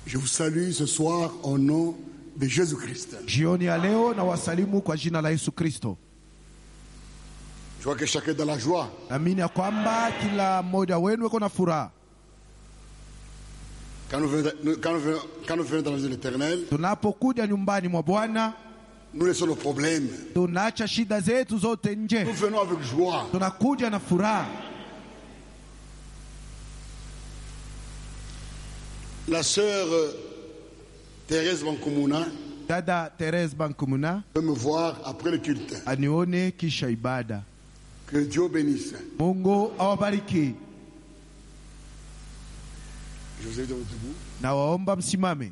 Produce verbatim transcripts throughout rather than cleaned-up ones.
Je vous salue ce soir au nom de Jésus-Christ. Jioni ya leo na wasalimu kwa jina la Yesu Kristo. Je vois que chacun est dans la joie. Naamini ya kwamba kila mmoja wenu yuko na furaha. Quand nous venons, quand nous venons, quand nous venons dans la maison éternelle, tunapokuja nyumbani mwa Bwana, nous laissons nos problèmes. Tunaacha shida zetu zote nje. Nous venons avec joie. Tunakuja na furaha. La sœur Thérèse Bankumuna, Dada Thérèse Bankumuna, peut me voir après le culte. Anione kisha ibada. Que Dieu bénisse. Mungu awabariki. Je vous ai dit debout. Na waomba msimame.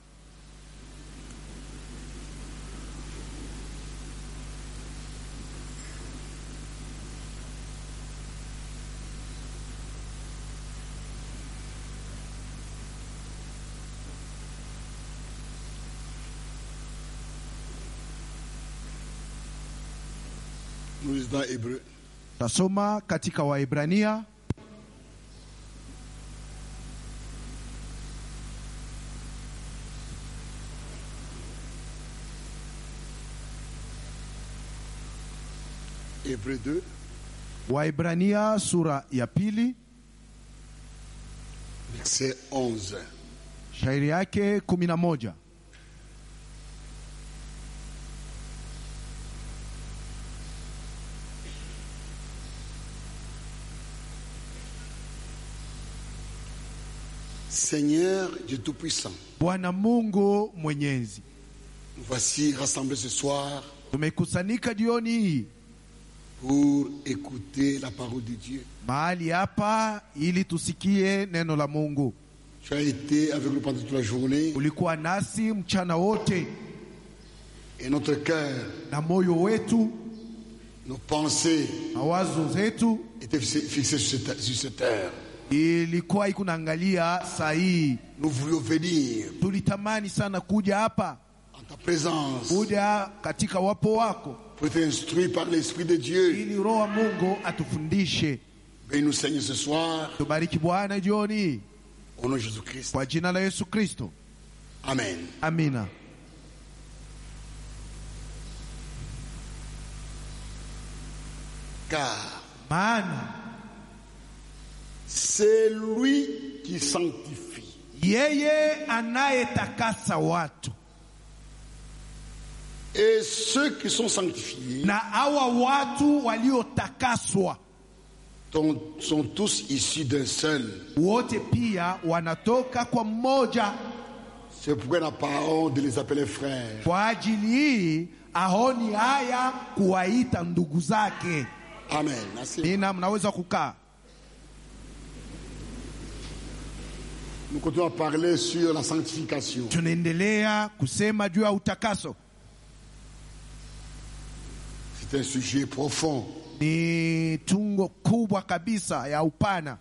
Nous lisons dans Hébreu. Tasoma katika Waebrania Hébreu deux. Waebrania sura ya pili verset onze. Shairi yake kumi na moja. Seigneur Dieu Tout-Puissant, Bwana Mungu Mwenyezi, nous voici rassemblés ce soir tumekusanyika jioni hii pour écouter la parole de Dieu. mahali hapa ili tusikie neno la Mungu. Tu as été avec nous pendant toute la journée. Ulikuwa nasi mchana wote, et notre cœur, na moyo wetu, nos pensées, mawazo zetu étaient fixés sur cette, sur cette heure. ilikuwa ikunaangalia saa hii. Nous voulions venir Tulitamani sana kuja hapa, en ta présence, kuja katika wapo wako, pour être instruit par l'Esprit de Dieu. ili Roho wa Mungu atufundishe. Bénis-nous Seigneur ce soir, Tubariki Bwana jioni au nom de Jésus-Christ. kwa jina la Yesu Kristo. Amen. Amina. Car Maana c'est lui qui sanctifie. yeye anayetakasa watu, Et ceux qui sont sanctifiés na hawa watu waliotakaswa sont tous issus d'un seul. wote pia wanatoka kwa mmoja. C'est pourquoi nous parlons de les appeler frères. Kwa ajili hii ahoni haya kuwaita ndugu zake. Amen. Merci. Nina, mnaweza kukaa. Nous continuons à parler sur la sanctification. Tunaendelea kusema juu ya utakaso. C'est un sujet profond. Ni tungo kubwa kabisa ya upana.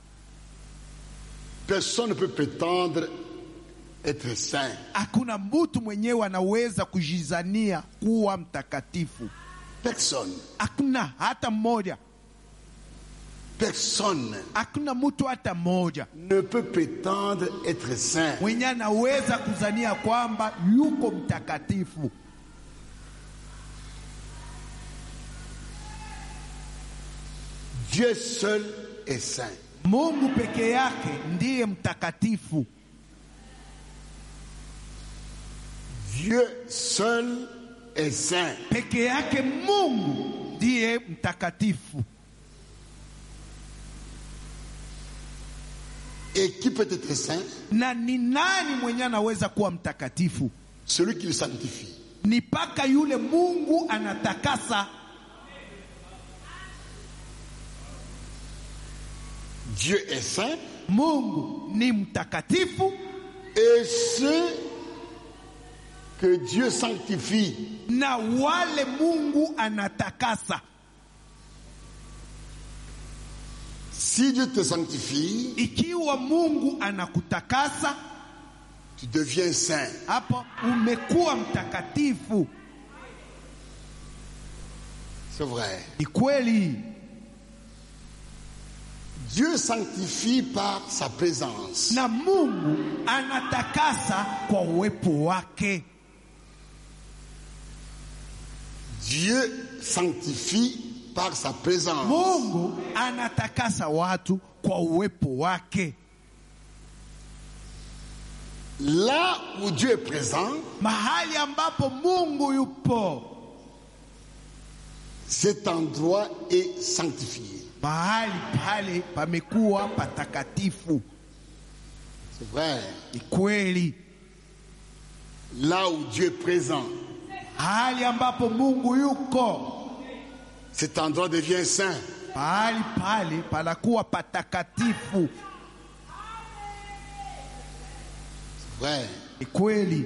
Personne ne peut prétendre être saint. Hakuna mtu mwenyewe anaweza kujizania kuwa mtakatifu. Personne. Hakuna hata mmoja. Personne Hakuna mtu hata mmoja ne peut prétendre être saint. mwenye anaweza kuzania kwamba yuko mtakatifu. Dieu seul est saint. Mungu peke yake ndiye mtakatifu. Dieu seul est saint. Peke yake Mungu ndiye mtakatifu. Et qui peut être saint? Na ni nani mwenye anaweza kuwa mtakatifu? Celui qui le sanctifie. Ni paka yule Mungu anatakasa. Dieu est saint. Mungu ni mtakatifu. Et ceux que Dieu sanctifie, na wale Mungu anatakasa. si Dieu te sanctifie, Ikiwa Mungu anakutakasa, tu deviens saint. hapo umekuwa mtakatifu. C'est vrai. Ni kweli. Dieu sanctifie par sa présence. Na Mungu anatakasa kwa uwepo wake. Dieu sanctifie par sa présence. Mungu anatakasa watu kwa uwepo wake. Là où Dieu est présent, mahali ambapo Mungu yupo, cet endroit est sanctifié. mahali pale pamekuwa patakatifu. C'est vrai. Ni kweli. Là où Dieu est présent, mahali ambapo Mungu yuko, cet endroit devient saint. mahali pale panakuwa patakatifu. C'est vrai. Ni kweli.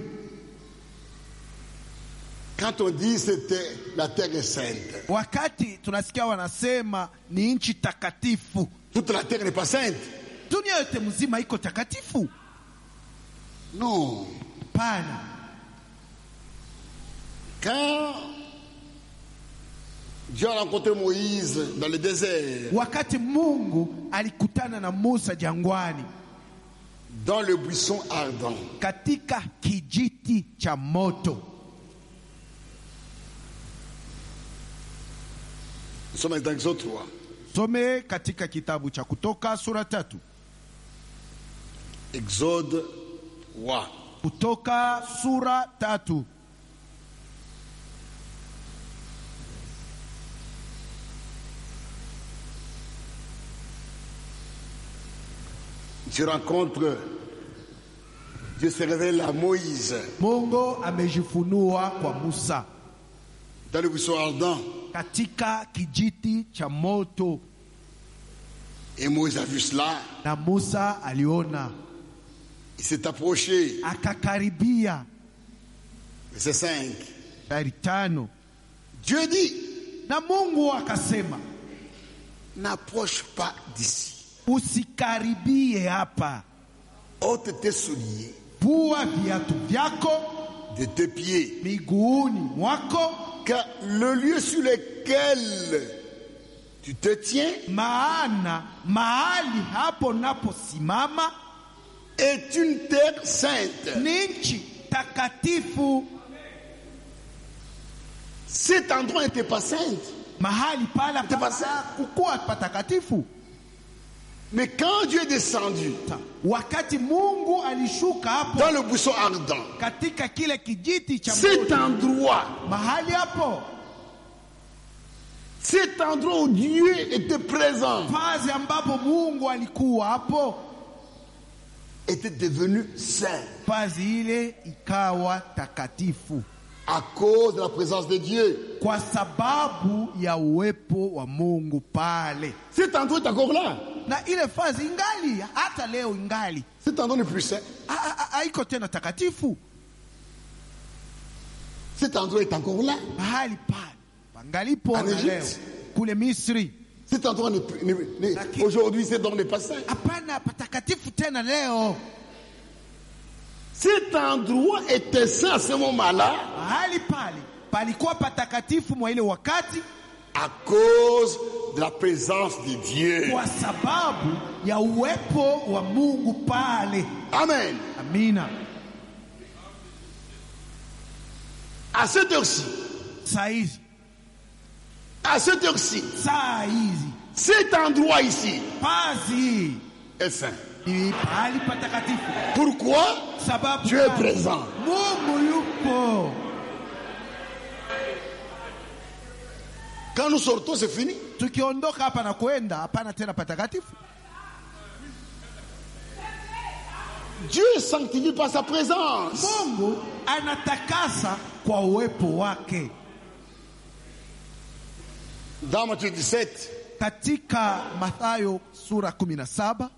Quand on dit c'était la terre est sainte, Wakati tunasikia wanasema ni nchi takatifu, toute la terre n'est pas sainte. dunia yote mzima iko takatifu? Non. Pana. Quand Dieu a rencontré Moïse dans le désert, Wakati Mungu alikutana na Musa jangwani, dans le buisson ardent, katika kijiti cha moto. nous sommes dans Exode trois. Some katika kitabu cha Kutoka sura tatu. Exode trois. Kutoka sura tatu. Dieu rencontre, Dieu se révèle à Moïse Mungu amejifunua kwa Musa dans le buisson ardent. katika kijiti cha moto, Et Moïse a vu cela. na Musa aliona, Il s'est approché. akakaribia. Verset cinq. Mstari tano. Dieu dit, Na Mungu akasema, n'approche pas d'ici. usikaribie hapa, Ôte tes souliers vua viatu vyako de tes pieds. miguuni mwako, Car le lieu sur lequel tu te tiens maana mahali hapo naposimama est une terre sainte. ni nchi takatifu. Cet endroit n'était pas saint. Mahali pala C'était pas ça. kukuwa patakatifu. Mais quand Dieu est descendu Wakati Mungu alishuka hapo dans le buisson ardent, katika kile kijiti cha cet moto, endroit, mahali hapo, cet endroit où Dieu était présent, fazi ambapo Mungu alikuwa hapo, était devenu saint fazi ile ikawa takatifu à cause de la présence de Dieu. kwa sababu ya uwepo wa Mungu pale. Cet endroit est encore là. Na ile fazi ingali hata leo ingali Cet endroit n'est plus saint. Ha- ha- haiko tena takatifu. Cet endroit est encore là. Mahali pale pangalipo En na Egypte. leo kule Misri. Cet endroit n'est plus- n'est- n'est- Lakini- aujourd'hui, cet endroit n'est pas saint. Hapana patakatifu tena leo. Cet endroit était saint à ce moment-là Mahali pale palikuwa patakatifu mwa ile wakati à cause de la présence de Dieu. kwa sababu ya uwepo wa Mungu pale. Amen. Amina. À cette heure-ci, Saa hizi, à cette heure-ci, saa hizi, cet endroit ici pazi est saint. ni pahali patakatifu. Pourquoi? Sababu Dieu est gani? présent. Mungu yupo. Quand nous sortons, c'est fini. Tukiondoka hapa na kwenda, hapana tena patakatifu. Dieu est sanctifié par sa présence. Mungu anatakasa kwa uwepo wake. Dans Matthieu dix-sept, Katika Mathayo sura kumi na saba,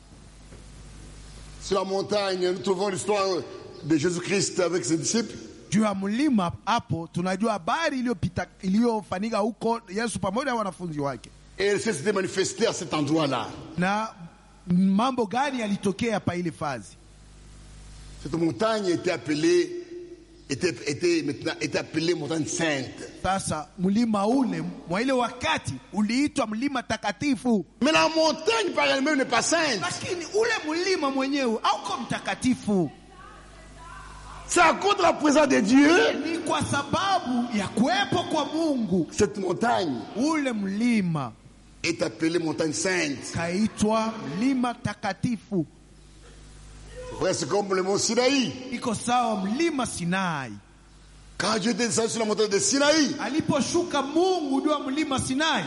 sur la montagne, nous trouvons l'histoire de Jésus-Christ avec ses disciples. juu ya mlima hapo tunajua habari iliyopita iliyofanyika huko Yesu pamoja na wanafunzi wake, Et il s'est manifesté à cet endroit-là. na mambo gani yalitokea pa ile fazi. Cette montagne était appelée était, était, maintenant, était appelée montagne sainte. Sasa mlima ule mwa ile wakati uliitwa mlima takatifu. Mais la montagne par elle-même n'est pas sainte. Lakini ule mlima mwenyewe hauko mtakatifu. C'est à cause de la présence de Dieu. Ni kwa sababu ya kuwepo kwa Mungu. Cette montagne Ule mlima est appelée montagne sainte. kaitwa mlima takatifu. Ouais, c'est comme le mont Sinaï. Iko sawa mlima Sinai. Quand Dieu était descendu sur la montagne de Sinaï, Aliposhuka Mungu juu ya mlima Sinai,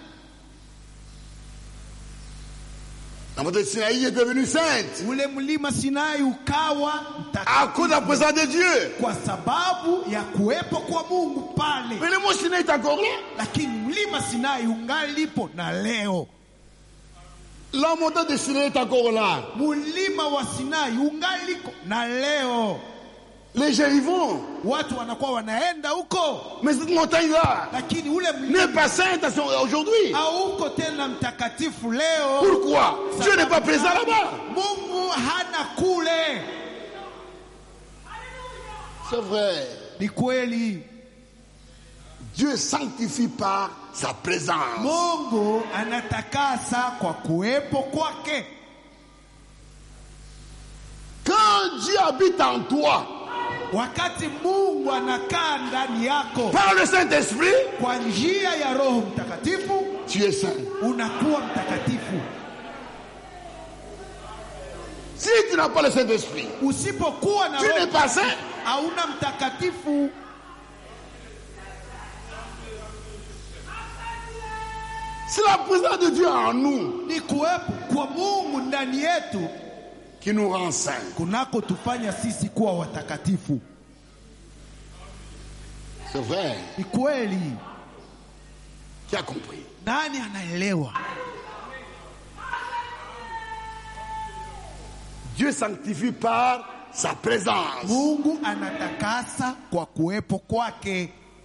la montagne de Sinaï est devenue sainte. ule mlima Sinai ukawa À cause de la mtakatifu présence de Dieu. kwa sababu ya kuwepo kwa Mungu pale. Mais le mont Sinaï est encore là. Lakini mlima Sinai ungalipo na leo. La montagne de Sinaï est encore là. Mlima wa Sinai ungaliko na leo. Les gens y vont. Watu wanakuwa wanaenda huko. Mais cette montagne-là Lakini ule n'est mlima pas sainte aujourd'hui. hauko tena mtakatifu leo. Pourquoi? Dieu n'est pas présent là-bas. Mungu hana kule. C'est vrai. Ni kweli. Dieu sanctifie par sa présence. Mungu anatakasa kwa kuwepo kwake. Quand Dieu habite en toi, Wakati Mungu anakaa ndani yako par le Saint-Esprit, kwa njia ya Roho Mtakatifu, tu es saint. unakuwa mtakatifu. Si tu n'as pas le Saint-Esprit, Usipokuwa na tu n'es Roho pas saint. hauna mtakatifu. C'est la présence de Dieu en nous Ni kuwepo kwa Mungu ndani yetu qui nous rend saints. kunako tufanya sisi kuwa watakatifu. C'est vrai. Ni kweli. Qui a compris? Nani anaelewa? Dieu sanctifie par sa présence. Mungu anatakasa kwa kuwepo kwake.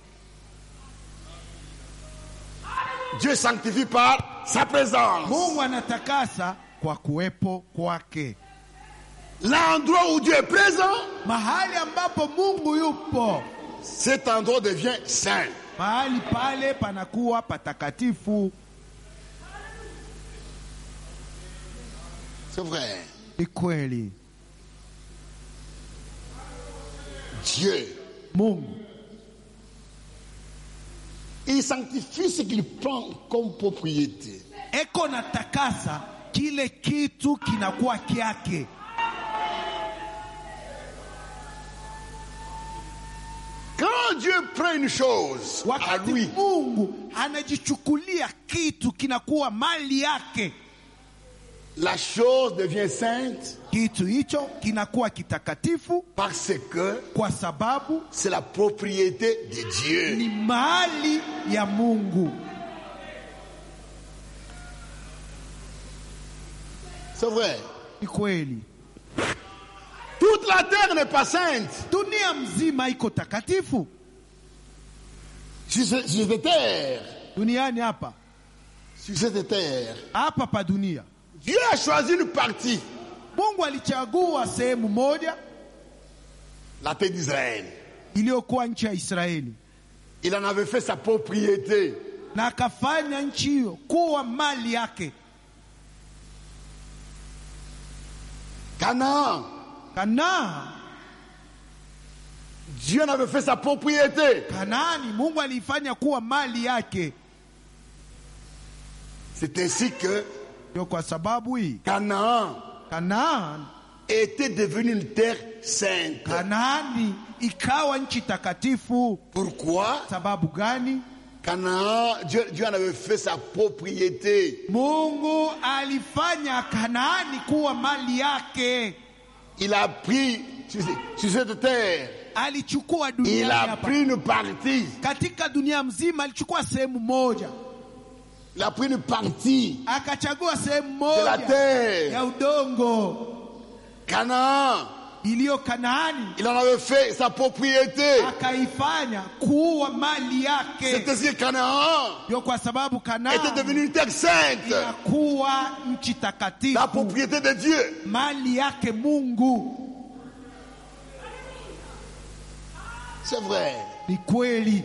Dieu sanctifie par sa présence. Mungu anatakasa kwa kuwepo kwake. L'endroit où Dieu est présent, Mahali ambapo Mungu yupo, cet endroit devient saint. mahali pale panakuwa patakatifu. C'est vrai. Ni kweli. Dieu, Mungu il sanctifie ce qu'il prend comme propriété. eko natakasa kile kitu kinakuwa kyake. Quand Dieu prend une chose à Wakati lui, Mungu anajichukulia kitu kinakuwa mali yake, la chose devient sainte kitu hicho kinakuwa kitakatifu parce que kwa sababu c'est la propriété de Dieu. ni mali ya Mungu. C'est vrai. Ni kweli. Toute la terre n'est pas sainte. Dunia mzima iko takatifu. Sur ce- sur cette terre, Duniani hapa, sur cette terre, hapa pa dunia, Dieu a choisi une partie, Mungu alichagua sehemu moja la terre d'Israël. iliyokuwa nchi ya Israeli, Il en avait fait sa propriété. na akafanya nchi hiyo kuwa mali yake. Canaan, Kanaa, Dieu en avait fait sa propriété. Kanaani Mungu aliifanya kuwa mali yake. C'est ainsi que Ndio kwa sababu hii Canaan Kanaani, était devenue une terre sainte. Kanaani ikawa nchi takatifu. Pourquoi? Sababu gani? Canaan, Dieu, Dieu en avait fait sa propriété. Mungu alifanya Kanaani kuwa mali yake. Il a pris sur, sur cette terre, Alichukua il dunia a hapa. pris une partie. Katika dunia mzima alichukua sehemu moja, Il a pris une partie akachagua sehemu de la moja terre. ya udongo Canaan, iliyo Kanaani, il en avait fait sa propriété. akaifanya kuwa mali C'est yake. ainsi que Canaan Ndio kwa sababu était Kanaani devenue une terre sainte. inakuwa nchi La takatifu, propriété de Dieu. mali yake Mungu. C'est vrai. Ni kweli.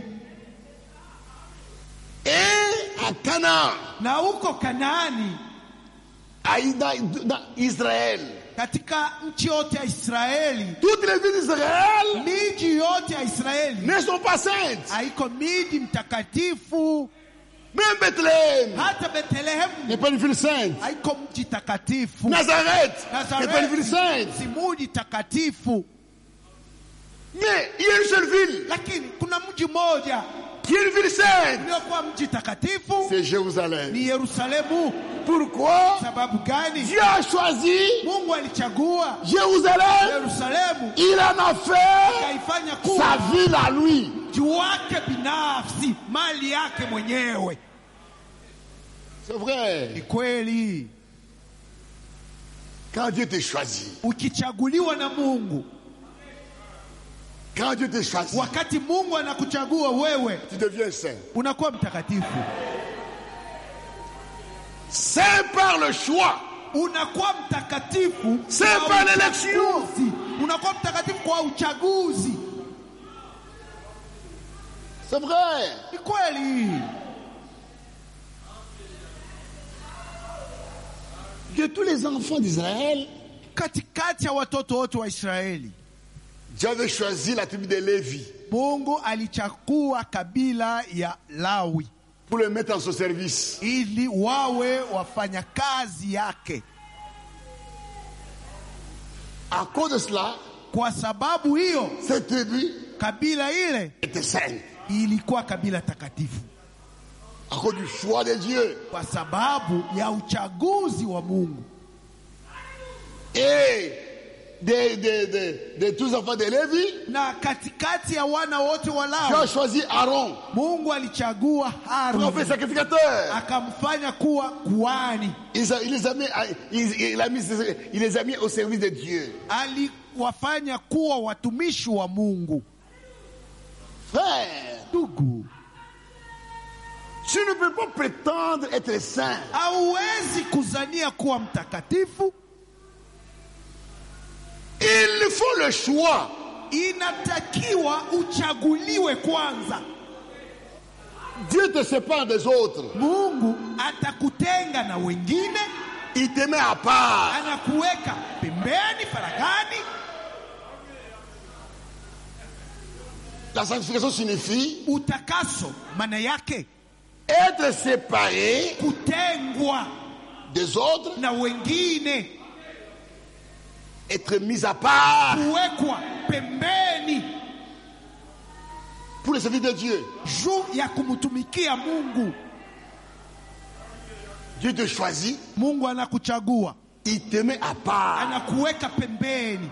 Et à Canaan, Na huko Kanaani, dans Israël, katika nchi yote ya Israeli, toutes les villes d'Israël miji yote ya Israeli ne sont pas saintes. haiko miji mtakatifu. Même Bethléem Hata Bethlehemu n'est pas une ville sainte. haiko mji takatifu. Nazareth n'est pas une ville Nazareti sainte. si mji takatifu. Mais il y a une seule ville Lakini kuna mji mmoja qui est une ville sainte. uliokuwa mji takatifu, C'est Jérusalem. ni Yerusalemu. Pourquoi? Sababu gani? Dieu a choisi Mungu alichagua Jérusalem. Yerusalemu, Il en a fait akaifanya sa kuwa ville à lui. mji wake binafsi, mali yake mwenyewe. C'est vrai. Ni kweli. Quand Dieu te choisit, Ukichaguliwa na Mungu, quand Dieu te choisit, wakati Mungu anakuchagua wewe, tu deviens saint. unakuwa mtakatifu. Saint par le choix. Unakuwa mtakatifu C'est kwa pas l'élection. uchaguzi. Unakuwa mtakatifu kwa uchaguzi. C'est vrai. Ni kweli. De tous les enfants d'Israël, Katikati ya watoto wote wa Israeli, Dieu avait choisi la tribu de Lévi Mungu alichagua kabila ya Lawi pour le mettre en son service. ili wawe wafanya kazi yake. À cause de cela, Kwa sababu hiyo, cette tribu kabila ile était sainte. ilikuwa kabila takatifu, À cause du choix de Dieu. kwa sababu ya uchaguzi wa Mungu. Et de, de, de, de tous les enfants de Lévi, Na katikati ya wana wote wa Dieu a Lawi, choisi Aaron Mungu alichagua pour en faire Haruni sacrificateur. akamfanya kuwa kuhani. Il, a- il les a mis, à- il, il a mis, il les a mis au service de Dieu. Aliwafanya kuwa watumishi wa Mungu. Frère, Ndugu, tu ne peux pas prétendre être saint hauwezi kuzania kuwa mtakatifu. Il faut le choix. Inatakiwa uchaguliwe kwanza. Dieu te sépare des autres. Mungu atakutenga na wengine, Il te met à part. anakuweka pembeni, faragani. La sanctification signifie Utakaso maana yake être séparé kutengwa des autres, na wengine, être mis à part kuwekwa pembeni pour le service de Dieu. juu ya kumtumikia Mungu. Dieu te choisit, Mungu anakuchagua, il te met à part. anakuweka pembeni,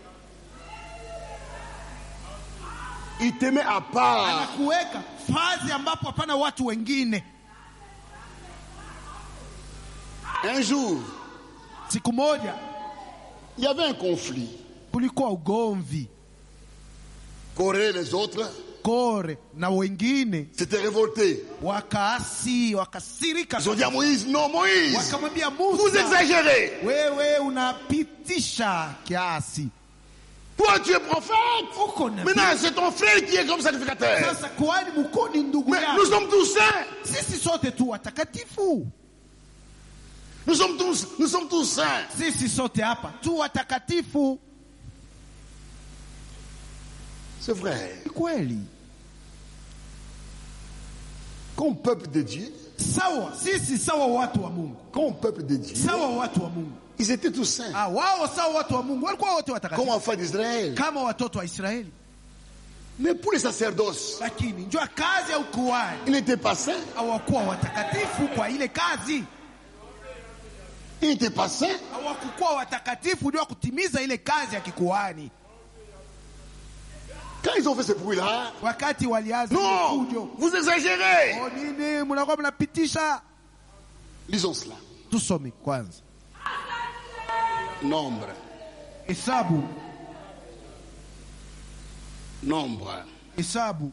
Il te met à part. anakuweka fazi ambapo hapana watu wengine. Un jour, Siku moja il y avait un conflit. kulikuwa ugomvi, Corée, les autres, Kore na wengine s'étaient révoltés. wakaasi, wakasirika, Ils ont dit à Moïse, non Moïse, wakamwambia vous Musa, exagérez. wewe unapitisha kiasi. Toi tu es prophète. Uko na Maintenant c'est ton frère qui est comme sacrificateur. sasa kuhani mkuu ni ndugu Mais yako. nous sommes tous saints. Sisi sote tu watakatifu, Nous sommes tous, nous sommes tous saints. sisi sote hapa tu watakatifu. C'est vrai. Ni kweli, Comme peuple de Dieu, sawa sisi, sawa watu wa Mungu, comme peuple de Dieu, sawa watu wa Mungu. ils étaient tous saints. Ah, wao sawa watu wa Mungu walikuwa wote Comme watakatifu enfants d'Israël. kama watoto wa Israeli, Mais pour les sacerdoces, lakini njua kazi ya ukuhani ils n'étaient pas saints. hawakuwa watakatifu kwa ile kazi, Ils n'étaient pas saints. hawakukuwa watakatifu ndio kutimiza ile kazi ya kikuhani. Quand ils ont fait ce bruit-là, Wakati walianza non, fujo, vous exagérez. oh, nini mnakuwa mnapitisha? Lisons cela. Tusome kwanza Nombre. Hesabu, Nombre. Hesabu.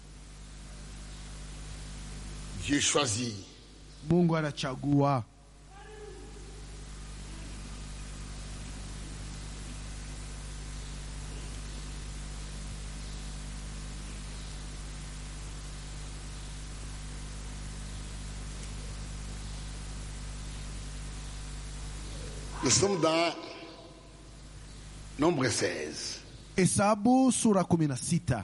Dieu choisit. Mungu anachagua. Nous sommes dans Nombre seize. Hesabu sura kumi na sita.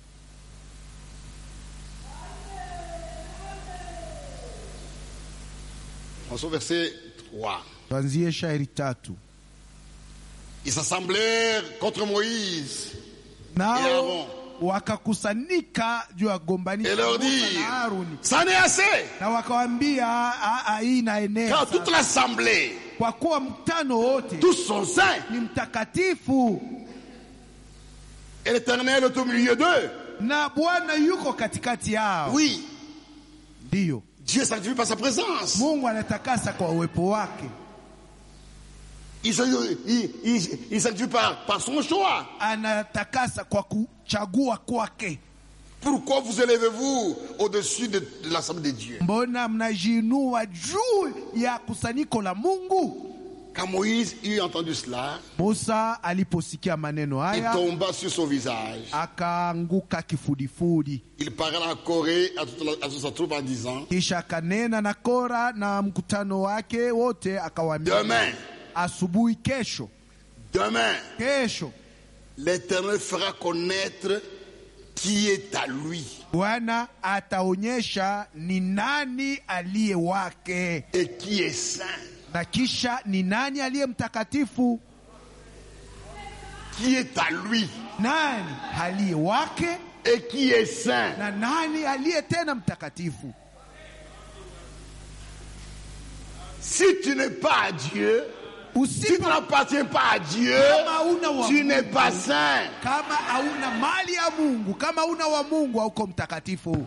On se verset trois. Tuanzie shairi tatu. Ils s'assemblèrent contre Moïse et Nao Aaron wakakusanyika juu ya et gombanisha leur Musa dirent, na Haruni, c'en est assez, na wakawambia "Ah, ah, hii inaenea car sasa. toute l'assemblée, Kwa kuwa mkutano wote tous sont saints, ni mtakatifu et l'Éternel est au milieu d'eux." na Bwana yuko katikati yao. Oui, Ndiyo, Dieu est sanctifié par sa présence. Mungu anatakasa kwa uwepo wake, Il est sanctifié par, par son choix. anatakasa kwa kuchagua kwake. Pourquoi vous élevez-vous au-dessus de, de l'assemblée de Dieu? Mbona mnajiinua juu ya kusanyiko la Mungu? Quand Moïse eut entendu cela, Musa aliposikia maneno il haya tomba sur son visage. akaanguka kifudifudi, Il parla en Corée à toute, la, à toute sa troupe en disant, kisha akanena na Kora na mkutano wake wote, akawaambia, demain, asubuhi kesho, demain, kesho l'Éternel fera connaître qui est à lui Bwana ataonyesha ni nani aliye wake et qui est saint. na kisha ni nani aliye mtakatifu. Qui est à lui Nani aliye wake et qui est saint. na nani aliye tena mtakatifu. Si tu n'es pas à Dieu, si tu Usipo n'appartiens pas à Dieu, kama hauna wa tu n'es Mungu, pas saint. kama hauna mali ya Mungu, kama hauna wa Mungu, hauko mtakatifu.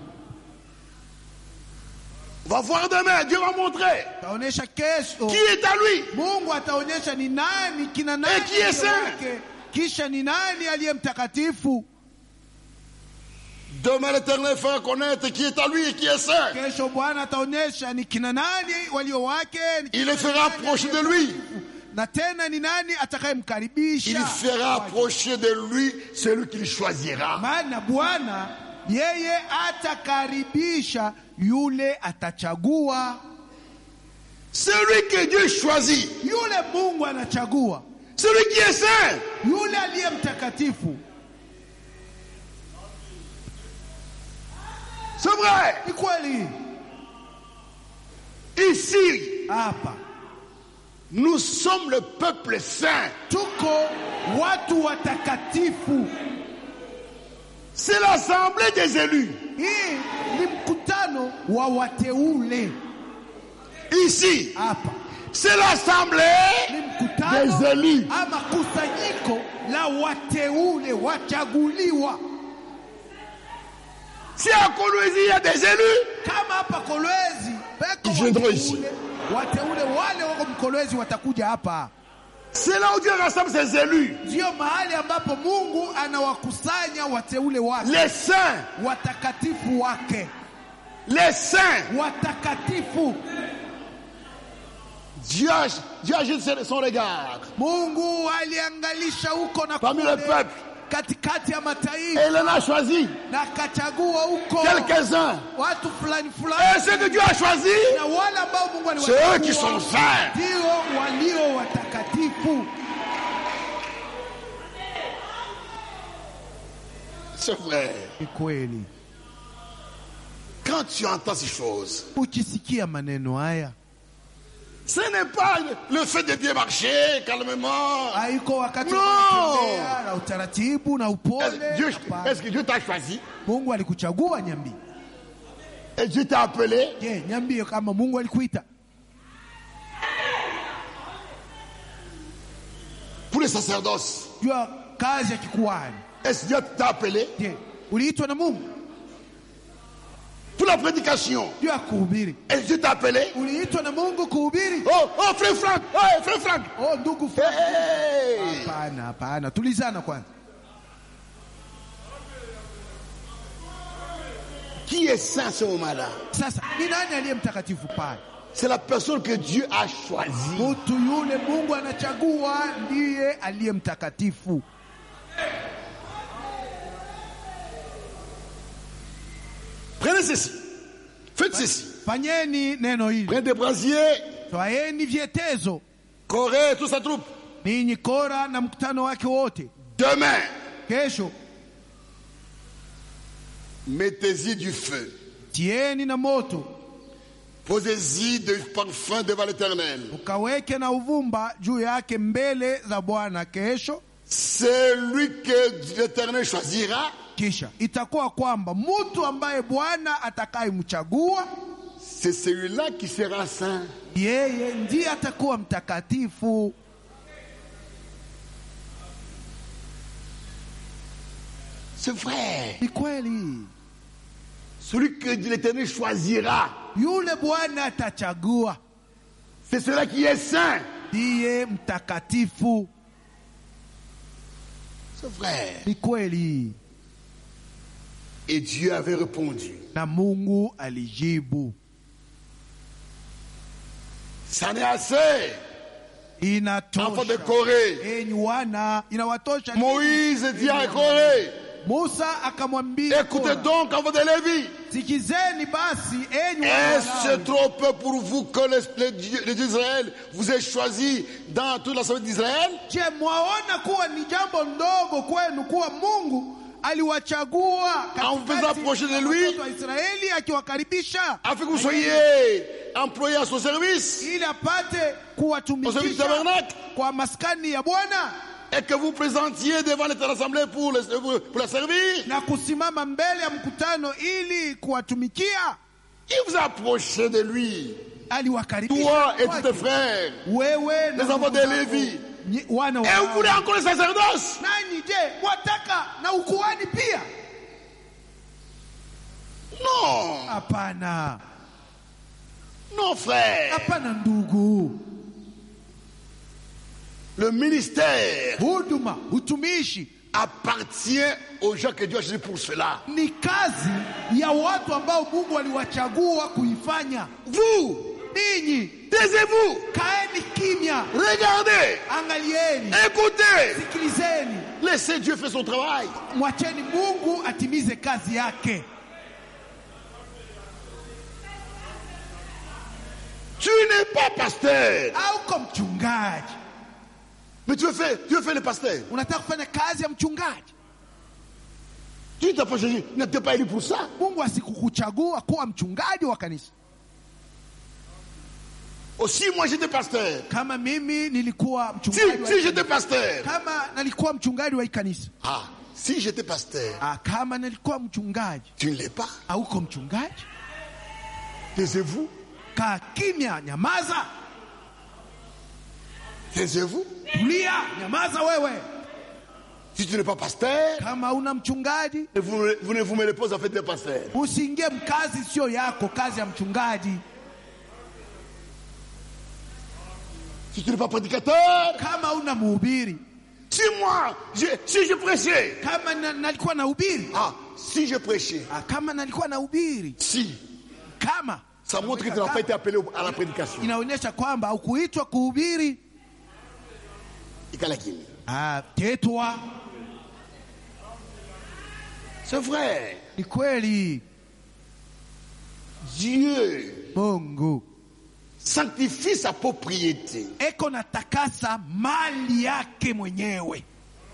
On va voir demain, Dieu va montrer Taonesha kesho, qui est à lui. Mungu ataonyesha ni nani, kina nani Et qui est aliye saint? wake, kisha ni nani aliye mtakatifu. Demain, l'Éternel fera connaître qui est à lui et qui est saint. Kesho Bwana ataonyesha ni kina nani walio wake, ni Il kina le fera nani approcher aliye de lui. mtakatifu. Na tena ni nani atakayemkaribisha. Il fera approcher de lui celui qu'il choisira. Maana Bwana yeye atakaribisha yule atachagua. Celui que Dieu choisit, Yule Mungu anachagua, celui qui est saint. yule aliye mtakatifu. C'est vrai. Ni kweli. Ici, Hapa nous sommes le peuple saint. tuko watu watakatifu. C'est l'assemblée des élus. Hii ni mkutano wa wateule. Ici, Hapa c'est l'assemblée ni mkutano des élus. ama kusanyiko la wateule wachaguliwa. Si à Kolwezi il y a des élus, Kama hapa Kolwezi peko Ils viendront ici. wateule, wateule wale wako Mkolwezi watakuja hapa. c'est là où Dieu rassemble ses élus. Ndio mahali ambapo Mungu anawakusanya wateule wake, Les saints, watakatifu wake, les saints. watakatifu. Dieu, Dieu agite son regard Mungu aliangalisha huko na parmi le kule, peuple katikati ya mataifa, et il en a choisi na akachagua huko quelques-uns. watu fulani Et fulani, ceux que Dieu a choisis, na wale ambao Mungu c'est eux qui sont aliwachagua saints. ndio walio watakatifu. C'est vrai. Ni kweli. Quand tu entends ces choses, Ukisikia maneno haya, ce n'est pas le fait de bien marcher calmement. haiko wakati No. unatembea na utaratibu na Est-ce upole. Dieu, Hapana. est-ce que Dieu t'a choisi? Mungu alikuchagua, nyambie. Et Dieu t'a appelé? Je, nyambie kama Mungu alikuita Pour le sacerdoce. juu ya kazi ya kikuhani. Est-ce que Dieu t'a appelé? Je, uliitwa na Mungu Pour la prédication. juu ya kuhubiri? Est-ce que Dieu t'a appelé? Uliitwa na Mungu kuhubiri? Oh, oh, frère Franck! Oh, frère Franck! Oh, ndugu Frank. Hey! Hapana, hapana, tulizana kwanza. Qui est saint ce moment-là? Sasa ni nani aliye mtakatifu pale? C'est la personne que Dieu a choisie. Mtu yule Mungu anachagua ndiye aliye mtakatifu. Prenez ceci. Faites ceci. Fanyeni neno hili. Prenez des brasiers. Twaeni vyetezo. Corée, toute sa troupe. ninyi Kora na mkutano wake wote, Demain, kesho mettez-y du feu. tieni na moto, Posez-y de parfum devant l'Éternel. ukaweke na uvumba juu yake mbele za Bwana. Kesho C'est lui que l'Éternel choisira. kisha itakuwa kwamba mtu ambaye Bwana atakayemchagua, C'est celui-là qui sera saint. yeye ndiye atakuwa mtakatifu. C'est vrai. Ni kweli, Celui que l'Éternel choisira, yule Bwana atachagua c'est celui qui est saint. ndiye mtakatifu. C'est vrai. Ni kweli. Et Dieu avait répondu. Na Mungu alijibu, Ça n'est assez. Enfant de inatosha. Corée. Enyi wana, inawatosha. Moïse dit à Corée, Musa akamwambia écoutez Kora, donc, enfant de Lévi. sikizeni basi enyi Est-ce wana. trop peu pour vous que le, le Dieu le Dieu d'Israël vous ait choisi dans toute l'assemblée d'Israël? Je, mwaona kuwa ni jambo ndogo kwenu kuwa Mungu aliwachagua En vous faisant approcher de lui, watoto wa Israeli, akiwakaribisha afin que vous soyez employés à son service, ili apate au service du kuwatumikisha tabernacle, kwa maskani ya Bwana et que vous présentiez devant l'éternelle assemblée pour, le, pour la servir. na kusimama mbele ya mkutano ili kuwatumikia. Il vous a approché de lui, Aliwakaribisha toi et tous kwake, tes frères, wewe na les enfants de ndugu zako, Lévi. nyi- wana wa Et vous voulez encore le sacerdoce? nanyi. Je, mwataka na ukuhani pia? Non, Hapana, non frère. hapana ndugu. Le ministère Huduma, utumishi appartient aux gens que Dieu a choisis pour cela. ni kazi ya watu ambao Mungu aliwachagua kuifanya. Vous, Ninyi taisez-vous, kaeni kimya, regardez, angalieni, écoutez, sikilizeni, laissez Dieu faire son travail. mwacheni Mungu atimize kazi yake. Tu n'es pas pasteur, Hauko mchungaji, mais tu veux faire, tu veux faire le pasteur. unataka kufanya kazi ya mchungaji. Tu ne t'as pas choisi, tu n'étais pas élu pour ça. Mungu asikukuchagua kuwa mchungaji wa kanisa. Aussi, moi j'étais pasteur. Kama mimi nilikuwa Si, mchungaji wa si j'étais pasteur. kama nalikuwa mchungaji wa kanisa. Ah, si j'étais pasteur, Ah, kama nalikuwa mchungaji, tu ne l'es pas. hauko mchungaji, Taisez-vous, kaa kimya, nyamaza, taisez-vous. tulia, nyamaza wewe. Si tu n'es pas pasteur, Kama una mchungaji, et vous, vous ne vous mêlez pas en fait des pasteurs. usiingie mkazi sio yako, kazi ya mchungaji. Si tu n'es pas prédicateur, Kama una mhubiri, si moi, je, si je prêchais, kama na, nalikuwa na ubiri, ah, si je prêchais, ah, kama nalikuwa na ubiri, si, kama ça montre que tu n'as pas été appelé à la prédication. inaonyesha kwamba haukuitwa kuhubiri. Ikalakini. Ah, tetwa. C'est vrai. Ni kweli, Dieu Mungu sanctifie sa propriété. eko na takasa mali yake mwenyewe.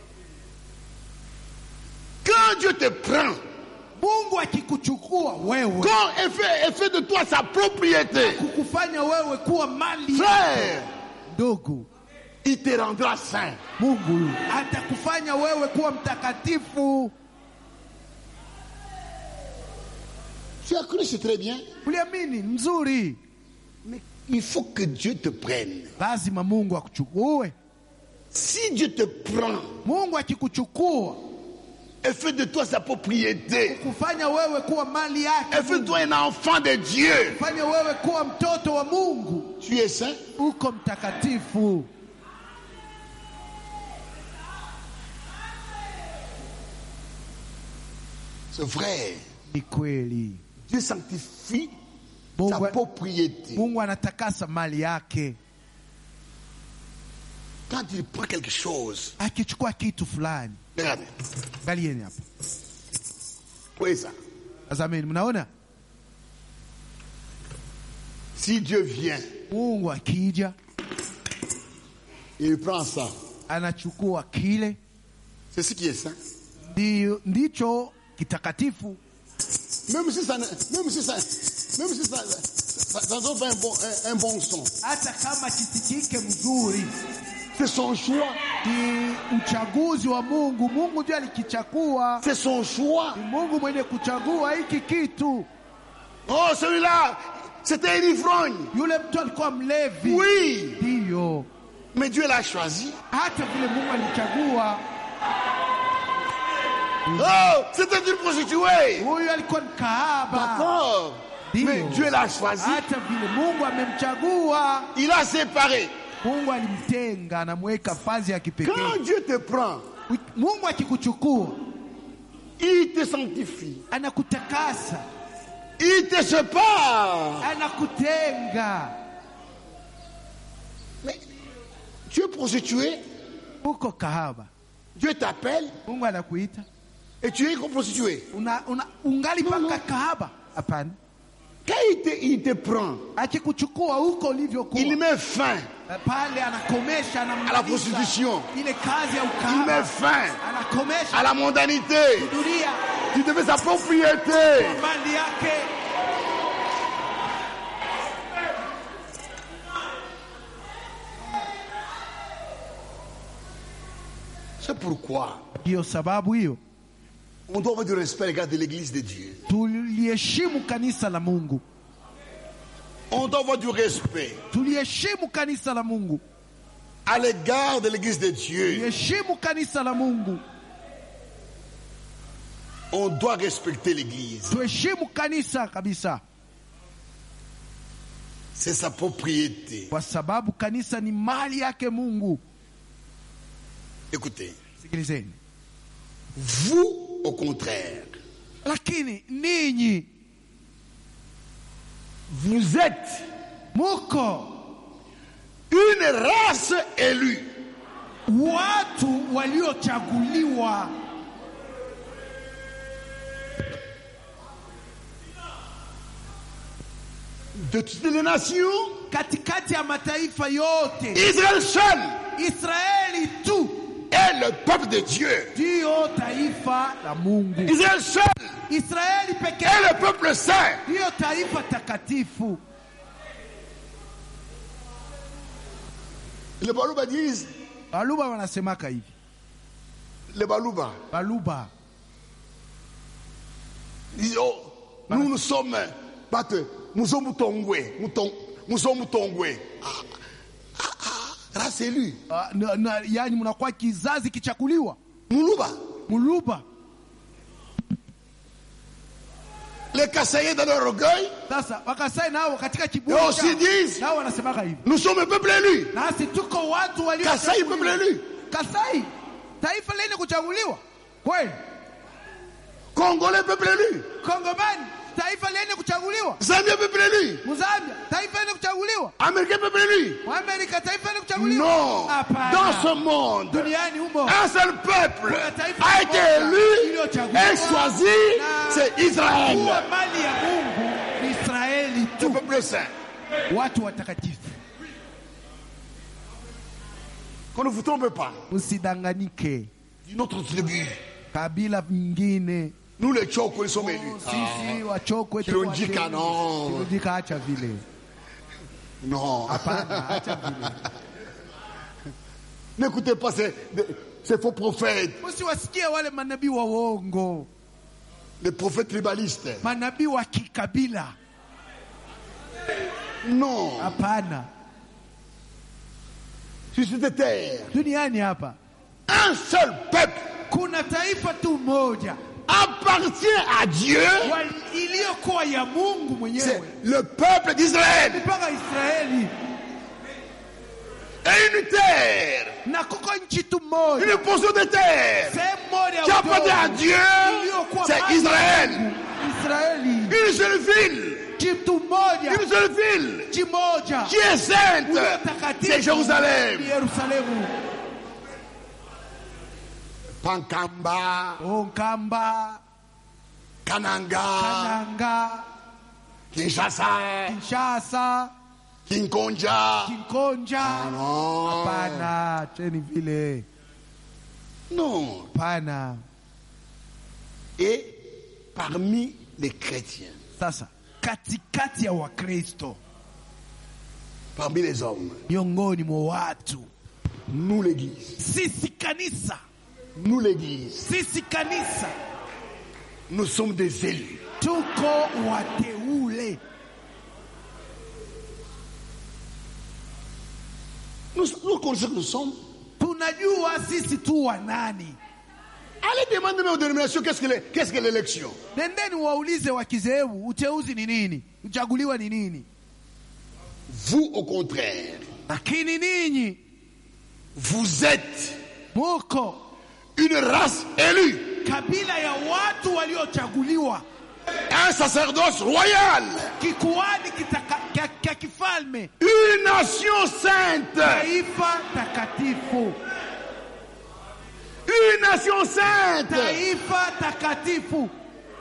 Quand Dieu te prend, Mungu akikuchukua wewe, quand elle fait, elle fait de toi sa propriété, kukufanya wewe kuwa mali frère, ndogo, il te rendra saint. Mungu atakufanya wewe kuwa mtakatifu. Tu as cru, c'est très bien. Uliamini mzuri, Mais il faut que Dieu te prenne. lazima Mungu akuchukue. Si Dieu te prend, Mungu akikuchukua, elle fait de toi sa propriété. kufanya wewe kuwa mali yake, Elle fait de toi un enfant de Dieu. kufanya wewe kuwa mtoto wa Mungu, Tu es saint. uko mtakatifu. C'est vrai. Ni kweli, Dieu sanctifie sa Mungu, propriété. Mungu anatakasa mali yake. Quand il prend quelque chose, Akichukua kitu fulani, regardez. angalieni hapa, Oui, ça. tazameni, mnaona Si Dieu vient Mungu akija il prend ça. Anachukua kile. C'est ce qui est saint. Ndio ndicho kitakatifu. Même si ça, même si ça, même si ça, ça, ça donne pas un bon, un, un bon son. Hata kama kisikike mzuri. C'est son choix. Ni uchaguzi wa Mungu. Mungu ndiye alikichagua. C'est son choix. Ni Mungu mwenye kuchagua hiki kitu. Oh, celui-là, c'était un ivrogne. Yule mtu alikuwa mlevi. Oui. Ndio. Mais Dieu l'a choisi. Hata vile Mungu alichagua. Oh, c'était une prostituée. Huyu alikuwa kahaba. D'accord. Mais Dieu l'a choisi. Hata vile Mungu amemchagua. Il a séparé. Mungu alimtenga na mweka fazi ya kipekee. Quand Dieu te prend, Mungu akikuchukua, il te sanctifie. Anakutakasa. Il te sépare. Anakutenga. Mais tu es prostitué. Uko kahaba. Dieu t'appelle. Mungu anakuita. Et tu es comme prostitué. Una, una, ungali paka kahaba. Hapana. Quand il te, il te prend, akikuchukua uko ulivyokuwa, il met fin pale anakomesha na à la prostitution. Ile kazi ya ukahaba. Il met fin anakomesha à la mondanité. Dunia. Tu devais sa propriété. Mali yake. C'est pourquoi ndio sababu hiyo on doit avoir du respect à l'égard de l'église de Dieu. Tuliheshimu kanisa la Mungu. On doit avoir du respect Tuliheshimu kanisa la Mungu. À l'égard de l'église de Dieu. Tuliheshimu kanisa la Mungu. On doit respecter l'église. Tuheshimu kanisa kabisa. C'est sa propriété. Kwa sababu kanisa ni mali yake Mungu. Écoutez. Sikilizeni. Vous, au contraire. Lakini ninyi, vous êtes muko une race élue. Watu waliochaguliwa. De toutes les nations. Katikati ya mataifa yote. Israël seul. Israeli tu. Et le peuple de Dieu. Dio taifa la Mungu. Israël seul. Israeli pekee. Et le peuple saint. Dio taifa takatifu. Les Baluba disent. Baluba wanasemaka hivi. Les Baluba. Baluba. Ils disent, oh, nous nous sommes batteux. Nous sommes tongwe. Nous sommes tongwe. Race élue. Uh, na, na, yani mnakuwa kizazi kichakuliwa. Muluba. Muluba. Les Kasaïs dans leur orgueil. Sasa wakasai nao katika kiburi. Ils aussi disent. Nao wanasemaka hivi. Nous sommes un peuple élu. Nasi tuko watu walio. Kasai peuple élu. Kasai taifa lenye kuchaguliwa. Kweli. Congolais peuple élu. Kongomani taifa lenye kuchaguliwa. Zambia peuple élu. Mzambia taifa lenye kuchaguliwa. Américain peuple élu. Amerika taifa lenye kuchaguliwa. Non. Apana. Dans ce monde, duniani humo, un seul peuple a été élu et choisi, c'est Israël. Mali ya Mungu ni Israeli tu. Le peuple saint. Watu watakatifu. Qu'on ne vous trompe pas. Usidanganike. Une autre tribu. Kabila nyingine. Nous les Choko, ils sont élus. Sisi wa Choko wetu. Kirojika non. Kirojika acha vile. Non. Hapana, acha vile. N'écoutez pas ces, ces faux prophètes. Usiwasikie wale manabii wa uongo. Les prophètes tribalistes. Manabii wa kikabila. Non. Hapana. Sur cette terre. Duniani hapa. Un seul peuple. Kuna taifa tu moja. Appartient à Dieu. Iliyokuwa ya Mungu mwenyewe. C'est le peuple d'Israël. Mpaka Israeli. Et une terre. Na kuko nchi tu moja. Une portion de terre. Qui appartient à Dieu. C'est Israël. Israeli. Une seule ville. Une seule ville. Qui est sainte. C'est Jérusalem. Pankamba, Onkamba, Kananga, Kananga, Kinshasa, Kinshasa, Kinkonja. Kinkonja. Ah, non. Hapana, cheni vile. Non. Hapana. Et parmi les chrétiens. Sasa, katikati ya Wakristo. Parmi les hommes. Miongoni mwa watu. Nous l'église. Sisi kanisa. Nous l'église. Sisi kanisa. Nous sommes des élus. Tuko wateule. Nous, nous connaissons que nous sommes. Tunajua sisi tu wa nani. Allez demander aux dénominations qu'est-ce que qu'est-ce que l'élection. Nendeni waulize wakizehebu uteuzi ni nini? Uchaguliwa ni nini? Vous au contraire. Lakini ninyi vous êtes muko une race élue. Kabila ya watu waliochaguliwa. Un sacerdoce royal. Kikuani kitaka kifalme. Une nation sainte. Taifa takatifu. Une nation sainte. Taifa takatifu.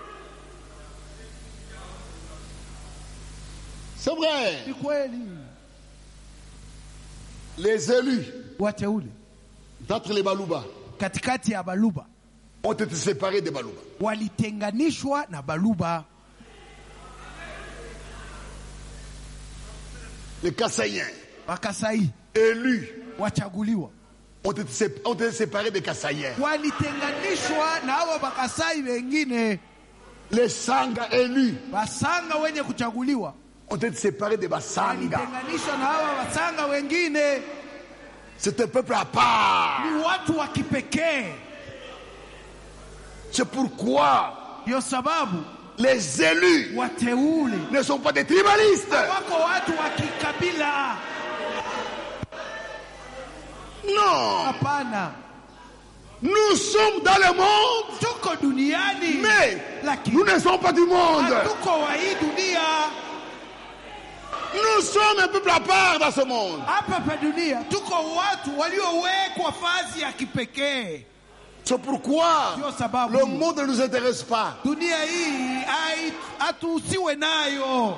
C'est vrai. Ni kweli. Les élus wateule d'entre les Baluba katikati ya Baluba ont été séparés des Baluba. Walitenganishwa na Baluba. Les Kasaïens, Wakasai élus, wachaguliwa ont été, ont été séparés des Kasaïens. Walitenganishwa na hao Bakasai wengine. Les Sanga élus, Basanga wenye kuchaguliwa ont été séparés des Basanga. walitenganishwa na hao Basanga wengine. C'est un peuple à part. Ni watu wa kipekee. C'est pourquoi Yo sababu les élus wateule ne sont pas des tribalistes. wako watu wa kikabila. Non. Hapana. Nous sommes dans le monde, Tuko duniani, mais lakini nous ne sommes pas du monde. tuko wa hii dunia. Nous sommes un peuple à part dans ce monde. Hapa pa dunia tuko watu waliowekwa fazi ya kipekee. C'est pourquoi Ndio sababu le monde ne nous intéresse pas. dunia hii hatuhusiwe nayo.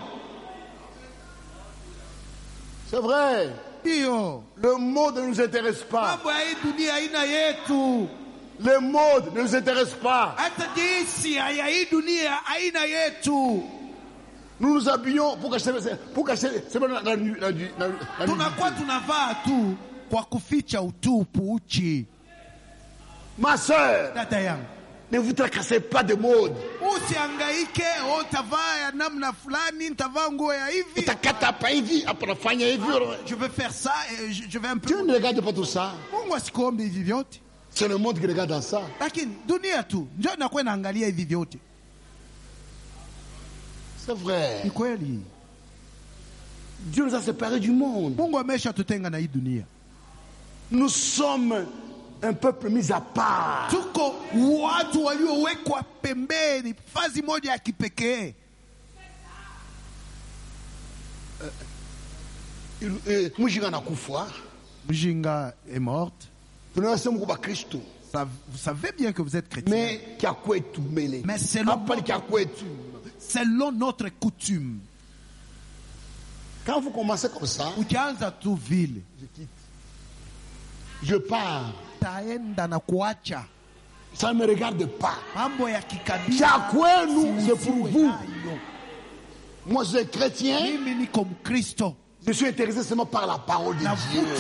C'est vrai. Ndio. Le monde ne nous intéresse pas. Mambo ya hii dunia haina yetu. Le monde ne nous intéresse pas. Hata jinsi ya hii dunia haina yetu. Nous nous habillons pour cacher, pour cacher, c'est la, la, la, la, la, Tunakuwa tunavaa tu kwa kuficha utupu uchi. Ma soeur, Dada yangu, ne vous tracassez pas de mode. usihangaike o tavaa ya namna fulani, nitavaa nguo ya hivi. Utakata pa hivi, après fanya hivi. Je vais faire ça et je, je vais un peu. Dieu ne regarde pas tout ça. Mungu asikuombe hivi vyote. C'est le monde qui regarde dans ça. Lakini dunia tu ndio inakuwa inaangalia hivi vyote. C'est vrai. Ni kweli. Dieu nous a séparés du monde. Mungu ameshatutenga na hii dunia. Nous sommes un peuple mis à part. Tuko watu waliowekwa pembeni, fazi moja ya kipekee. Mujinga na kufa. Mujinga est morte. Tunasema kwa Kristo. Vous savez bien que vous êtes chrétien. Mais kiakwetu mele. Mais selon notre, kiakwetu. selon notre coutume. Quand vous commencez comme ça, ukianza tu vile, je quitte. Je pars. Taenda na kuacha. Ça ne me regarde pas. Mambo ya kikabila. Kiakwenu, c'est pour vous. Moi, je suis chrétien. Mimi niko Mkristo. Je suis intéressé seulement par la parole de Dieu.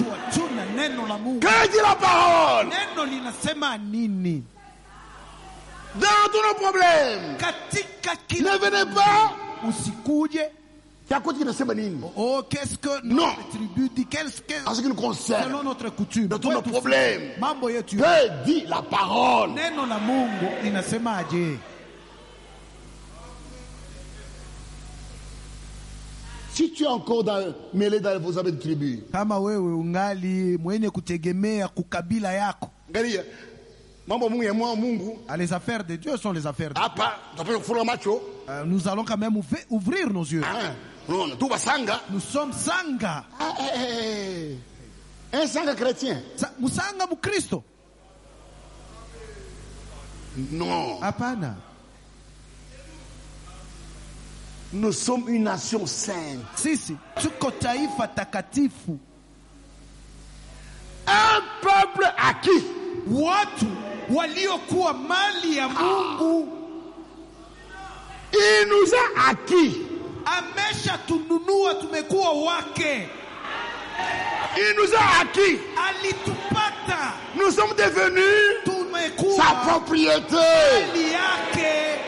Que dit la parole? Neno linasema nini? Dans tous nos problèmes. Katika kila ne venez pas. Usikuje. Oh, qu'est-ce que non. Tribu dit, qu'est-ce que en ce qui nous concerne, selon notre coutume, dans tous nos problèmes, que dit la parole? Neno la Mungu linasemaje? Si tu es encore dans, mêlé dans vos habits de tribu, kama wewe ungali mwenye kutegemea kukabila yako, angalia mambo Mungu ya Mungu, les affaires de Dieu sont les affaires de Dieu. Euh, nous allons quand même ouvrir nos yeux. Ah, non, nous sommes sanga. Ah, eh, eh. Un sanga chrétien. Musanga mu Kristo. Non. Hapana. Nous sommes une nation sainte. Sisi tuko taifa takatifu. Un peuple acquis. Watu waliokuwa mali ya Mungu. Il nous a acquis. Amesha tununua, tumekuwa wake. Il nous a acquis. Alitupata. Nous sommes devenus tumekuwa sa propriété. Mali yake.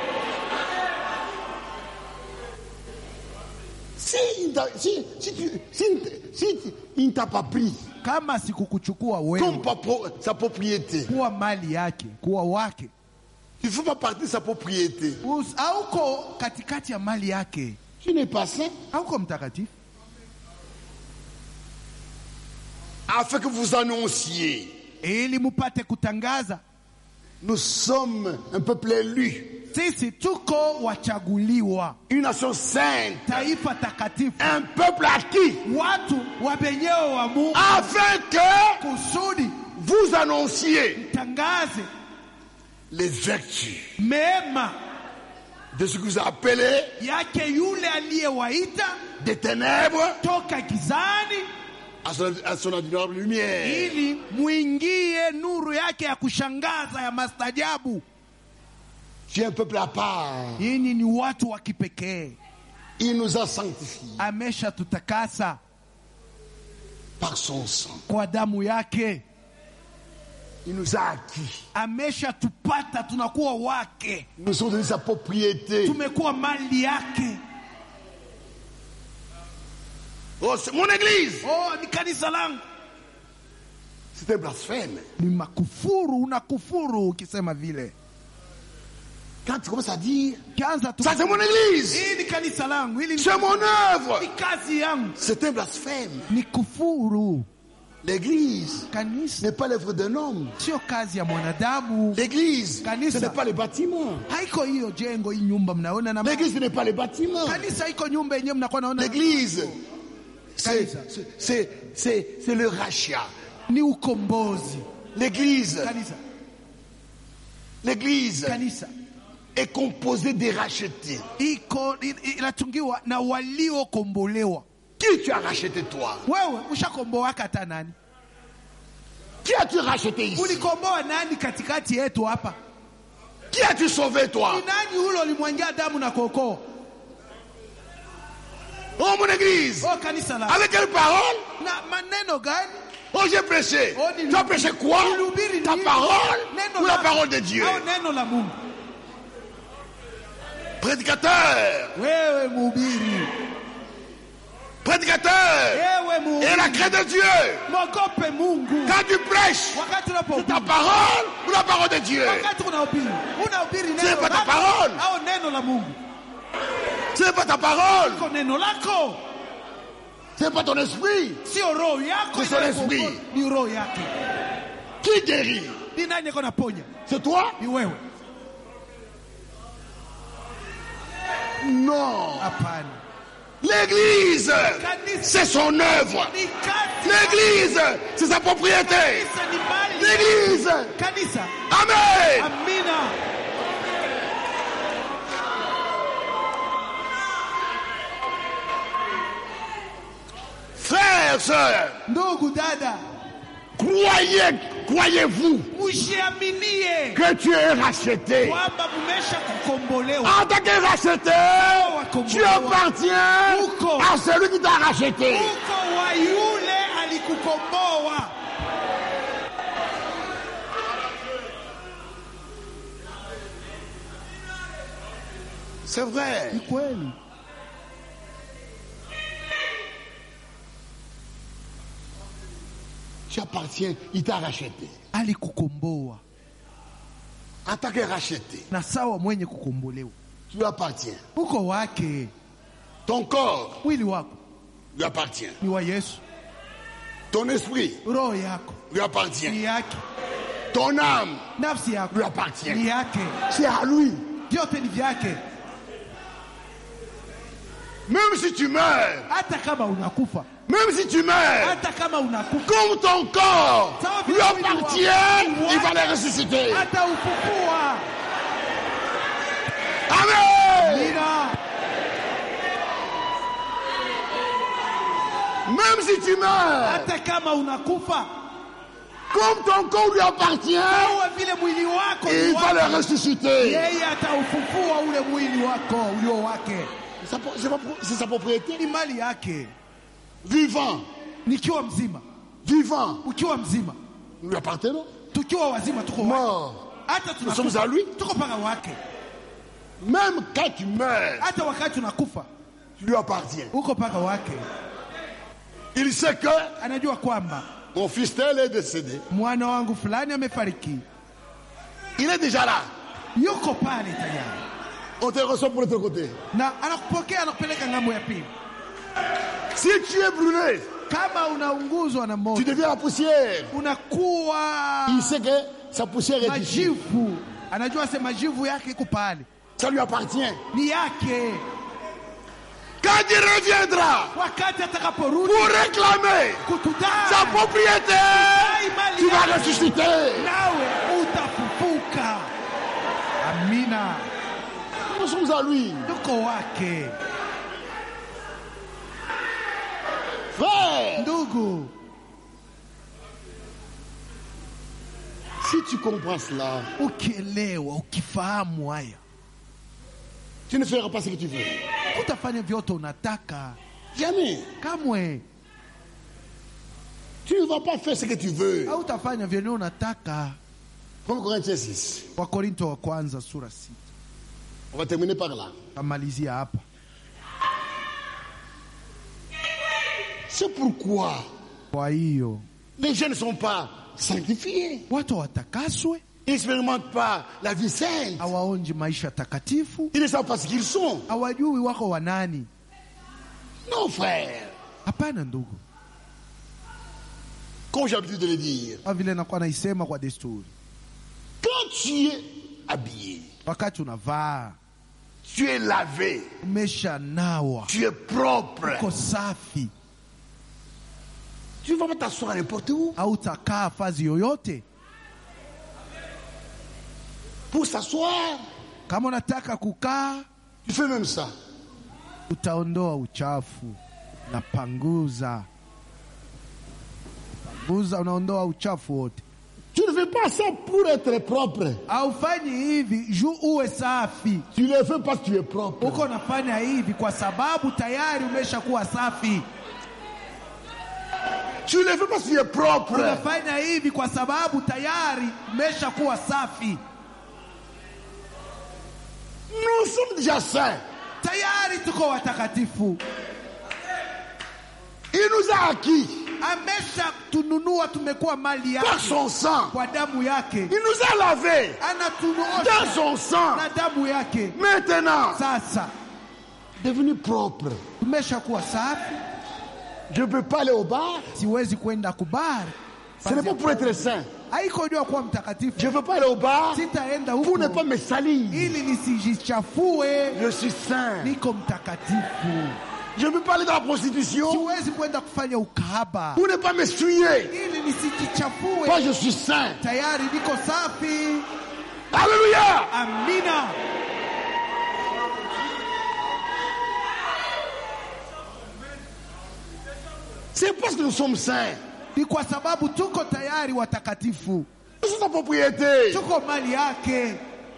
Si, si, si, tu, si, si il ne t'a pas pris kama sikukuchukua wewe comme sa propriété, kuwa mali yake, kuwa wake, tu ne fais pas partie de sa propriété, hauko katikati ya mali yake, tu n'es pas saint, hauko mtakatifu, afin que vous annonciez, ili mupate kutangaza, nous sommes un peuple élu, sisi tuko wachaguliwa, une nation sainte, taifa takatifu, un peuple acquis, watu wabenyewe wa Mungu, afin que kusudi vous annonciez, tangaze les vertus mema de ce que vous appelez yake yule aliyewaita des ténèbres toka gizani à son, à son admirable lumière, ili muingie nuru yake ya kushangaza ya mastajabu. Tu es un peuple à part. Yini ni watu wa kipekee. Il nous a sanctifiés. Amesha tutakasa par son sang. Kwa damu yake. Il nous a acquis. Amesha tupata, tunakuwa wake. Nous sommes devenus sa propriété. Tumekuwa mali yake. Oh, c'est mon église. Oh, ni kanisa langu. C'est un blasphème. Ni makufuru, unakufuru ukisema vile. Quand tu commences à dire, ça c'est mon église, c'est mon œuvre, c'est un blasphème. L'église n'est pas l'œuvre d'un homme. L'église, ce n'est pas les bâtiments. L'église n'est pas les bâtiments. L'église, c'est le rachat. L'église, l'église est composé des rachetés. Qui tu as racheté toi? Qui as-tu racheté ici? Qui as-tu sauvé toi? Oh mon église, avec quelle parole? Oh j'ai prêché. Tu as prêché quoi? Ta parole ou la parole de Dieu? Prédicateur, prédicateur, et la crainte de Dieu. Quand tu prêches, c'est ta parole ou la parole de Dieu? Ce n'est pas ta parole. Ce n'est pas ta parole. Ce n'est pas ton esprit. C'est son esprit. Qui guérit? C'est toi? Non. L'église, c'est son œuvre. L'église, c'est sa propriété. L'église. Amen. Frères, sœurs, croyez, croyez-vous que tu es racheté. En tant que racheté, tu appartiens à celui qui t'a racheté. C'est vrai. Tu appartiens, il t'a racheté. Alikukomboa. En tant que racheté. Na sawa mwenye kukombolewa. Tu appartiens. Uko wake. Ton corps. Mwili wako. Lui appartient. Ni wa Yesu. Ton esprit. Roho yako. Lui appartient. Ni yake. Ton âme. Nafsi yako. Lui appartient. Ni yake. C'est à lui. Vyote ni vyake. Même si tu meurs. Hata kama unakufa. Même si tu meurs, hata kama unakufa, comme ton corps lui appartient, il va les ressusciter. Hata ufufua. Amen. Même si tu meurs, hata kama unakufa, comme ton corps lui appartient, sawa vile mwili wako ni il va wake, le ressusciter. yeye ataufufua ule mwili wako ulio wake. C'est sa- c'est sa propriété. Ni mali yake. Vivant, Nikiwa mzima, vivant, ukiwa mzima, nous lui appartenons. tukiwa wazima tuko wake. Mort, Hata nous sommes tunakufa à lui. tuko paka wake. Même quand tu meurs, Hata wakati tunakufa tu lui appartiens. uko paka wake. Il sait que Anajua kwamba mon fils tel est décédé. mwana wangu fulani amefariki. Il est déjà là. Yuko pale tayari. On te reçoit pour l'autre côté. Na anakupokea anakupeleka ngambo ya pili. Si tu es brûlé, Kama unaunguzwa na tu moto, deviens la poussière. unakuwa Il sait que sa poussière est ici. majivu. Anajua se majivu yake iko pale. Ça lui appartient. Ni yake. Quand il reviendra Wakati atakaporudi pour réclamer kutudai sa propriété, tu vas ressusciter. nawe utafufuka. Amina. Nous sommes à lui. Tuko wake. Frère, Ndugu, si tu comprends cela, ukielewa, ukifahamu haya, tu ne feras pas ce que tu veux. utafanya vyote unataka. Jamais. Kamwe Tu ne vas pas faire ce que tu veux. hautafanya vyenye unataka. premier Corinthiens six. Wakorinto wa kwanza sura sita. On va terminer par là. Tamalizia hapa. C'est pourquoi Kwa hiyo les gens ne sont pas sanctifiés. watu watakaswe, Ils n'expérimentent pas la vie sainte. hawaonji maisha takatifu, Ils ne savent pas ce qu'ils sont. hawajui wako wanani. Non, frère. Hapana ndugu, Comme j'ai l'habitude de le dire, kama vile nakuwa naisema kwa desturi, quand tu es habillé, wakati unavaa tu es lavé, umesha nawa, tu es propre, uko safi, tu ne vas pas t'asseoir n'importe où. hautakaa fazi yoyote. Pour s'asseoir, Kama unataka kukaa, tu fais même ça. utaondoa uchafu, napanguza panguza, unaondoa uchafu wote. Tu ne fais pas ça pour être propre. Haufanyi hivi juu uwe safi, Tu le fais parce que tu es propre. uko nafanya hivi kwa sababu tayari umeshakuwa safi. Tu le fais parce que tu es propre. Unafanya hivi kwa sababu tayari umeshakuwa safi. Nous sommes déjà saints. Tayari tuko watakatifu. Il nous a acquis Amesha tununua, tumekuwa mali par yake son sang. kwa damu yake. Il nous a lavés dans Anatunuosha son sang. na damu yake. Maintenant, Sasa devenu propre. tumeshakuwa safi. Je ne peux pas aller au bar. Siwezi kwenda kubari. Ce n'est pas pour être saint. Haiko jua kuwa Je mtakatifu. ne veux pas aller au bar Sitaenda pour ne huko pas me salir. ili nisijichafue. Je suis saint. Niko mtakatifu. Je ne peux pas aller dans la prostitution Siwezi kwenda kufanya ukahaba pour ne pas me souiller. ili nisijichafue. Moi, je suis saint. Tayari niko safi. Alléluia. Amina. C'est parce que nous sommes saints. Ni kwa sababu tuko tayari watakatifu. Nous sommes sa propriété. Tuko mali yake.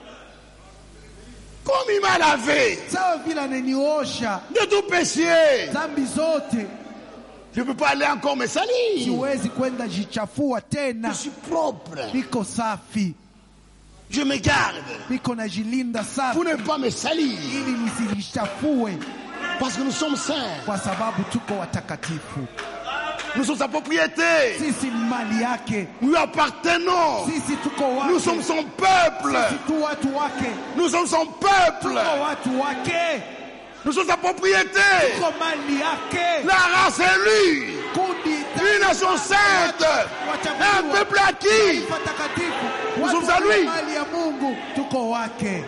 Comme il m'a lavé Sawa vile ananiosha de tout péché, dhambi zote, je ne peux pas aller encore me salir. siwezi kwenda jichafua Je tena. suis propre. Niko safi. Je me garde Niko najilinda safi pour ne pas me salir. ili nisijichafue Parce que nous sommes saints. kwa sababu tuko watakatifu. Nous sommes sa propriété. Sisi ni mali yake. Nous lui appartenons. Sisi tuko Nous wake. sommes son peuple. Sisi tu watu wake. Nous sommes son peuple. Tuko watu wake. Nous sommes sa propriété. Tuko mali yake. La race élue. Kundi Une nation sainte. Un peuple acquis. watakatifu. Nous Watu sommes à lui. wa mali ya Mungu. Tuko wake.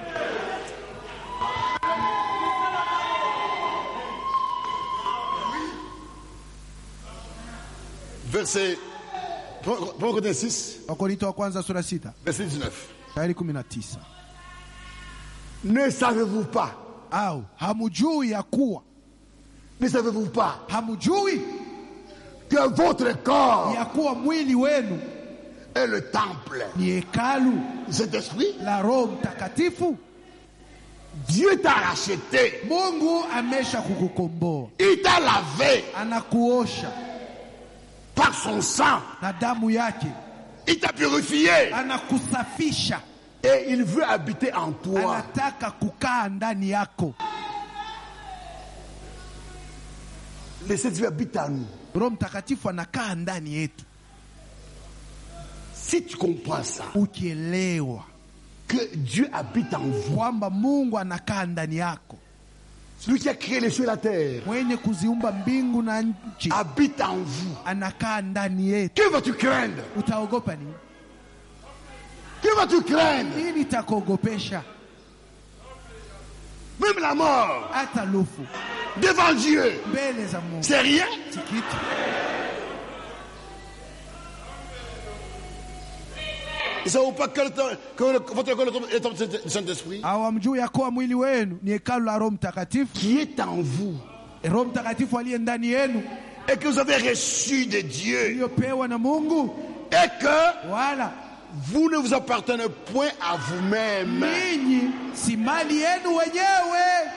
Verset premier Corinthiens six, Wakorinto wa kwanza sura sita verset dix-neuf. shairi kumi na tisa. Ne savez-vous pas? Au hamujui ya kuwa, Ne savez-vous pas hamujui que votre corps ya kuwa mwili wenu est le temple ni hekalu de cet esprit. la Roho Mtakatifu. Dieu t'a racheté. Mungu amesha kukukomboa. Il t'a lavé Anakuosha par son sang. na damu yake. Il t'a purifié. Anakusafisha. Et il veut habiter en toi. Anataka kukaa ndani yako. Le Saint-Esprit habite en nous. Roho Mtakatifu anakaa ndani yetu. Si tu comprends ça, ukielewa que Dieu habite en vous, kwamba Mungu anakaa ndani yako, celui qui a créé les cieux et la terre mwenye kuziumba mbingu na nchi habite en vous, anakaa ndani yetu, que vas-tu craindre? Utaogopa nini? Que vas-tu craindre? Nini itakuogopesha? Même la mort, hata lufu devant Dieu, mbele za Mungu c'est rien. si kitu. Ils ne savent pas que, le, que votre corps est le temple du Saint-Esprit Hawamjui ya kuwa mwili wenu ni hekalu la Roho Mtakatifu, qui est en vous, Roho Mtakatifu aliye ndani yenu, et que vous avez reçu de Dieu, iliyopewa na Mungu, et que wala vous ne vous appartenez point à vous-même. ninyi si mali yenu wenyewe.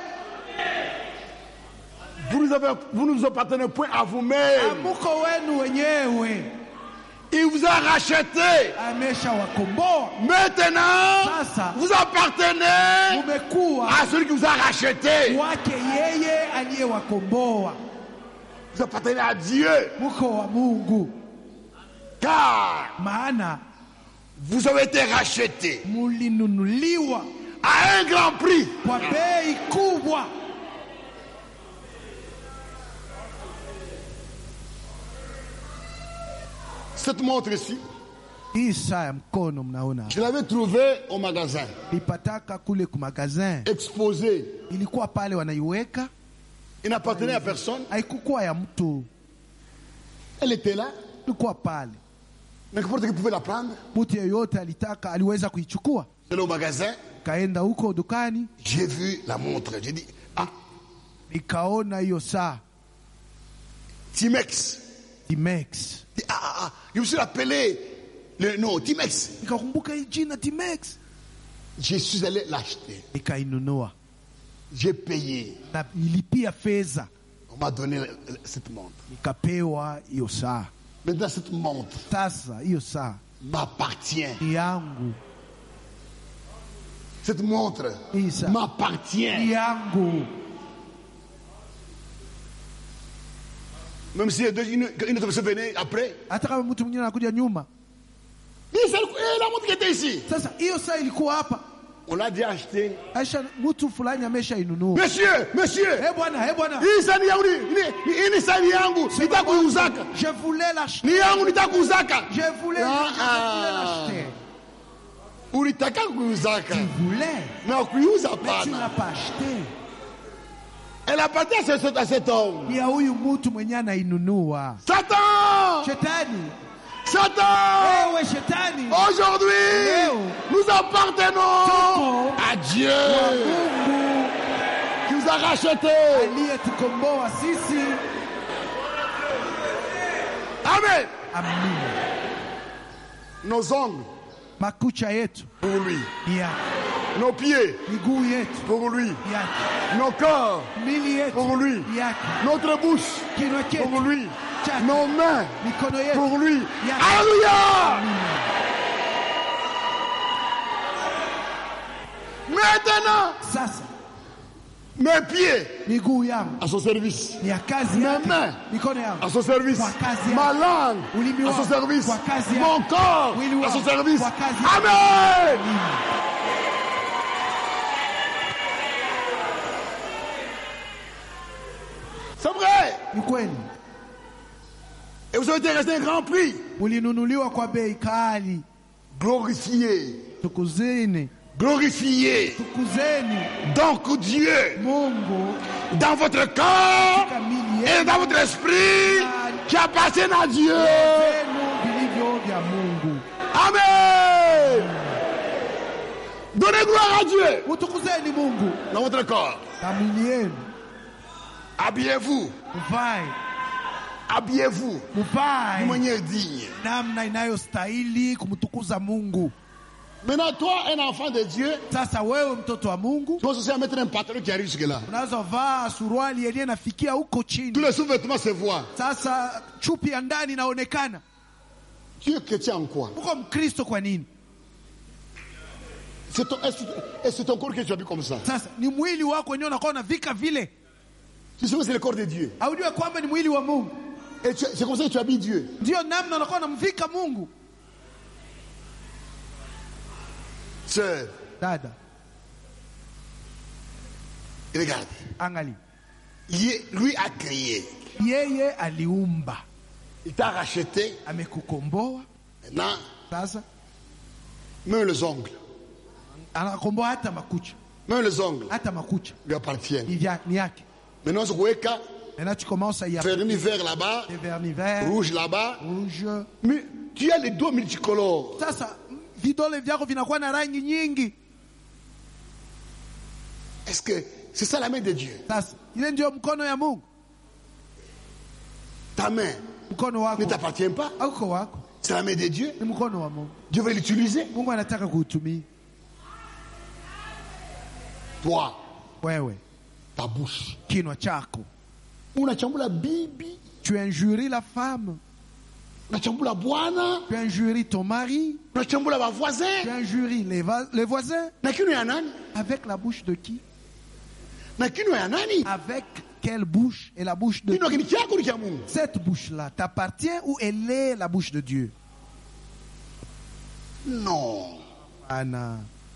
Vous ne avez, vous ne vous appartenez point à vous-même. Amuko wenu wenyewe. Il vous a racheté. Amesha wakomboa. Maintenant, Sasa vous appartenez mumekuwa à celui qui vous a racheté. wake yeye aliyewakomboa. Vous appartenez à Dieu. Muko wa Mungu. Car Maana vous avez été racheté mulinunuliwa à un grand prix. kwa bei kubwa. Cette montre ici, Hii saa ya mkono mnaona, je l'avais trouvée au magasin, nipataka kule ku magazin, exposée. ilikuwa pale wanaiweka, Il n'appartenait à personne. haikukuwa ya mtu, Elle était là. ilikuwa pale, N'importe qui pouvait la prendre. mtu yeyote alitaka aliweza kuichukua. J'allais au magasin, Kaenda huko dukani, j'ai vu la montre. J'ai dit, ah, nikaona hiyo saa Timex. Timex. Ah, ah, ah. Je me suis rappelé le nom, Timex. Nikakumbuka hii jina Timex, Je suis allé l'acheter. nikainunua J'ai payé. na ilipia fedha, On m'a donné cette montre. nikapewa hiyo saa. Maintenant, cette montre Sasa hiyo saa m'appartient. ni yangu, Cette montre hii saa m'appartient. ni yangu. Même si une, une autre personne venait après. Hata kama mtu mwingine anakuja nyuma. Mais c'est la montre qui était ici. Sasa hiyo saa ilikuwa hapa, On l'a déjà acheté. aisha mtu fulani ameshainunua. Monsieur, monsieur. Eh bwana, eh bwana, Hii sani yangu ni hii ni sani yangu. Nitakuuzaka. je voulais l'acheter, Ni yangu nitakuuzaka. je voulais, Ah, je voulais ah. l'acheter, Ulitaka kuuzaka. je voulais, Na kuuza mais tu pana. n'as pas acheté. Elle appartient à cet, à cet homme. Ni ya huyu mtu mwenye anainunua. Satan! Shetani, Satan! ewe shetani, Aujourd'hui, Leo. nous appartenons Tuko à Dieu kwa Mungu qui nous a rachetés. aliyetukomboa sisi. Amen. Amina. Nos ongles Makucha yetu pour lui. ni yake, Nos pieds miguu yetu pour lui. ni yake, Nos corps mili yetu pour lui. ni yake, Notre bouche kinywa pour chetu lui. chake, Nos mains mikono yetu pour lui. yake. Alléluia. Amina. Maintenant, Sasa mes pieds miguu yangu à son service. ni ya kazi Mes yake, mains mikono yangu à son service. kwa kazi Ma yake, langue ulimi à son wangu service. kwa kazi yake, Mon corps mwili à son wangu service. kwa kazi yake. Amen. Amina. C'est vrai. Ni kweli, Et vous avez été resté un grand prix. ulinunuliwa kwa bei kali. Glorifié. Tukuzeni, Glorifié. tukuzeni Donc Dieu, Mungu dans votre corps katika mili et yenu dans votre esprit, qui appartiennent à Dieu. vyenu vilivyo vya Mungu. Amen. Donnez gloire à Dieu Utukuzeni Mungu dans votre corps. na mili yenu, Habillez-vous uvae Habillez-vous muvae de manière digne. namna inayostahili kumtukuza Mungu. Maintenant, toi, un enfant de Dieu, Sasa wewe mtoto wa Mungu, tu vas aussi mettre un pantalon qui arrive jusque-là. unaweza vaa suruali yenyewe nafikia huko Tous chini. les sous-vêtements se voient. Sasa chupi ya ndani inaonekana. Tu es chrétien en quoi? Uko Mkristo kwa nini? C'est ton, est-ce, c'est ton corps que tu as vu comme ça. Sasa ni mwili wako wenyewe unakuwa unavika vile. Tu sais que c'est le corps de Dieu. Haujui kwamba ni mwili wa Mungu? Et tu, c'est comme ça que tu habilles Dieu. Ndio namna unakuwa unamvika Mungu. Sœur, Dada, regarde. angali. Il- Lui a créé. Yeye aliumba, Il t'a racheté. amekukomboa. Maintenant, Sasa même les ongles. anakomboa hata makucha, Même les ongles hata makucha lui appartiennent. ni vya- ni yake. Maintenant, ce Weka, Maintenant tu commences à y appliquer vernis vert là-bas, des vernis verts, rouge là-bas. rouge. Mais tu as les dos multicolores. Sasa vidole vyako vinakuwa na rangi nyingi. Est-ce que c'est ça la main de Dieu? Sasa ile ndio mkono ya Mungu. Ta main Mkono ne wako t'appartient pas. auko wako C'est la main de Dieu. ni mkono wa Mungu. Dieu veut l'utiliser. Mungu anataka kuutumia. Toi, Wewe ta bouche. kinwa chako, Unachambula bibi, tu injuries la femme, unachambula bwana, tu injuries ton mari, unachambula tu bavoisin. injuries les, va- les voisins. Na kinywa ya nani? Avec la bouche de qui? Na kinywa ya nani? Avec quelle bouche? Et la bouche de Kinywa qui? ni chako ni cha Mungu. Cette bouche-là t'appartient ou elle est la bouche de Dieu? Non. Ana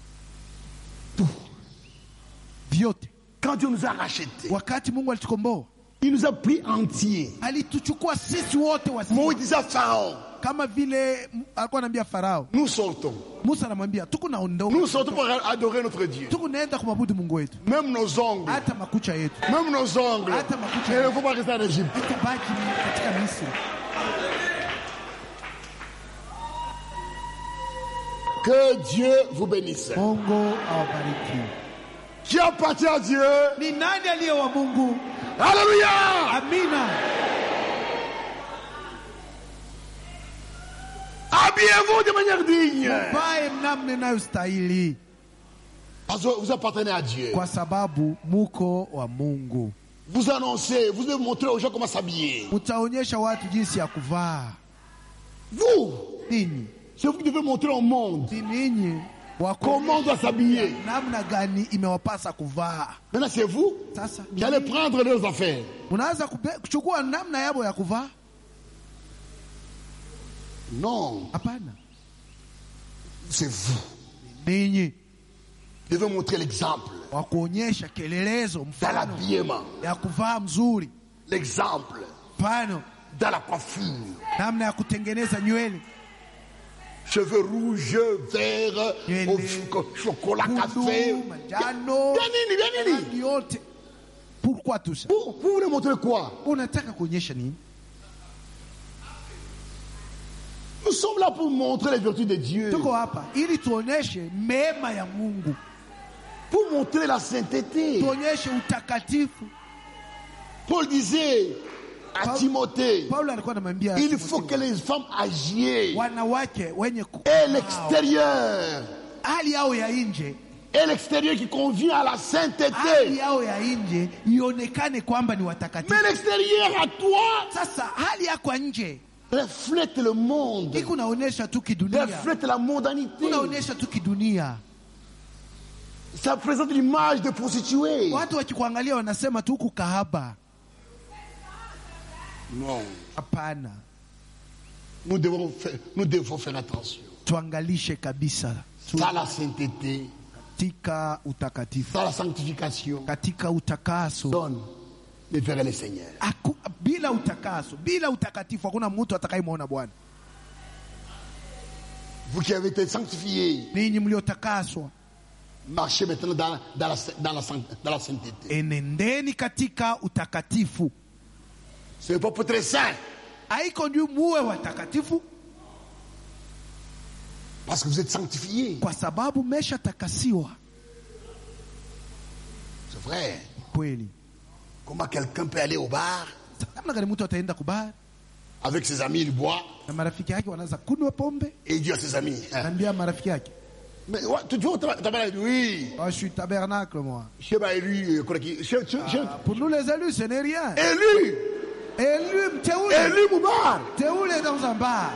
vyote. Quand Dieu nous a rachetés, Wakati Mungu alitukomboa, il nous a pris entiers. alituchukua sisi wote wasi, Moïse disait à Pharaon, kama vile m- alikuwa anambia Farao. nous sortons. Musa anamwambia tuko naondoka, Nous sortons pour adorer notre Dieu. tuko naenda kumwabudu Mungu wetu. Même nos ongles, Hata makucha yetu même nos ongles. Hata makucha. Il ne faut pas rester en Égypte. itabaki katika Misri. Que Dieu vous bénisse. Mungu awabariki. Qui appartient à Dieu? Ni nani aliye wa Mungu? Alléluia! Amina. Habillez-vous de manière digne. Vae namna inayostahili, Parce que vous appartenez à Dieu. kwa sababu muko wa Mungu. Vous annoncez, vous devez montrer aux gens comment s'habiller. Mutaonyesha watu jinsi ya kuvaa. Vous, Ninyi c'est vous qui devez montrer au monde si ninyi wako comment on doit s'habiller. namna gani imewapasa kuvaa. Maintenant, c'est vous Sasa qui allez prendre leurs affaires. unaanza kube- kuchukua namna yabo ya kuvaa? Non, Hapana, c'est vous. ninyi Vous devez montrer l'exemple wa kuonyesha kielelezo, dans mfano l'habillement, ya kuvaa mzuri, l'exemple mfano dans la coiffure. namna ya kutengeneza nywele, Cheveux rouges, verts, Nywele, au cho- chocolat, café. buluu, manjano, Bien nini, bien nini. rangi yote. Pourquoi tout ça? Vous, vous voulez montrer quoi? Unataka kuonyesha nini? Nous sommes là pour montrer les vertus de Dieu. Tuko hapa ili tuonyeshe mema ya Mungu, Pour montrer la sainteté. tuonyeshe utakatifu. Paul disait à Paul- Timothée, Paulo alikuwa anamwambia il faut que les femmes agissent. wanawake wenye ku- Et l'extérieur. hali yao ya nje, Et l'extérieur qui convient à la hali sainteté. yao ya nje ionekane kwamba ni Mais watakatifu. l'extérieur à toi Sasa hali yako ya nje reflète le monde. iko naonyesha tu kidunia, Reflète la mondanité. unaonyesha tu kidunia. Ça présente l'image de prostituées. Watu wakikuangalia wanasema tu huku kahaba. Non. Hapana, Nous devons faire, nous devons faire attention. tuangalishe kabisa tu, Dans la sainteté, katika utakatifu, dans la sanctification, katika utakaso. donne de vers le Seigneur. Aku, bila utakaso, bila utakatifu hakuna mtu atakayemwona Bwana. Vous qui avez été sanctifiés, Ninyi mliotakaswa, marchez maintenant dans, dans, la, dans, la, dans la sainteté. enendeni katika utakatifu. Ce n'est pas pour être saint, Haiko ndio muwe watakatifu, parce que vous êtes sanctifiés. kwa sababu mesha takasiwa. C'est vrai. Kweli. Comment quelqu'un peut aller au bar Namna gani mtu ataenda kubar Avec ses amis, il boit. Na marafiki yake wanaanza kunywa pombe. Et il dit à ses amis. Anambia marafiki yake. Mais tu vois, tabernacle, oui. Oh, je suis tabernacle, moi. Je sais pas, élu, ah, pour nous les élus, ce n'est rien. Élu. Élu, Théoule. Élu Moubar. Théoule est dans un bar.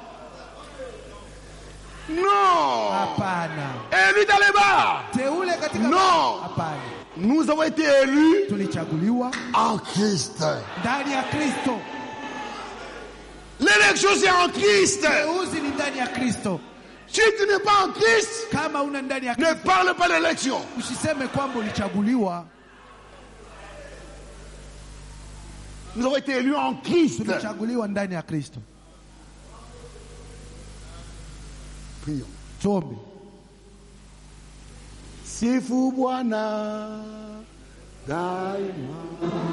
Non. Apana. Élu dans les bars. Théoule est katika. Non. Apana. Nous avons été élus tulichaguliwa en Christ. Ndani ya Kristo. L'élection c'est en Christ. Uteuzi ni ndani ya Kristo. Si tu n'es pas en Christ, kama una ndani ya Kristo, ne parle pas d'élection. Usiseme kwamba ulichaguliwa. Nous avons été élus en Christ. Tulichaguliwa ndani ya Kristo. Prions. Tuombe. Sifu Bwana daima.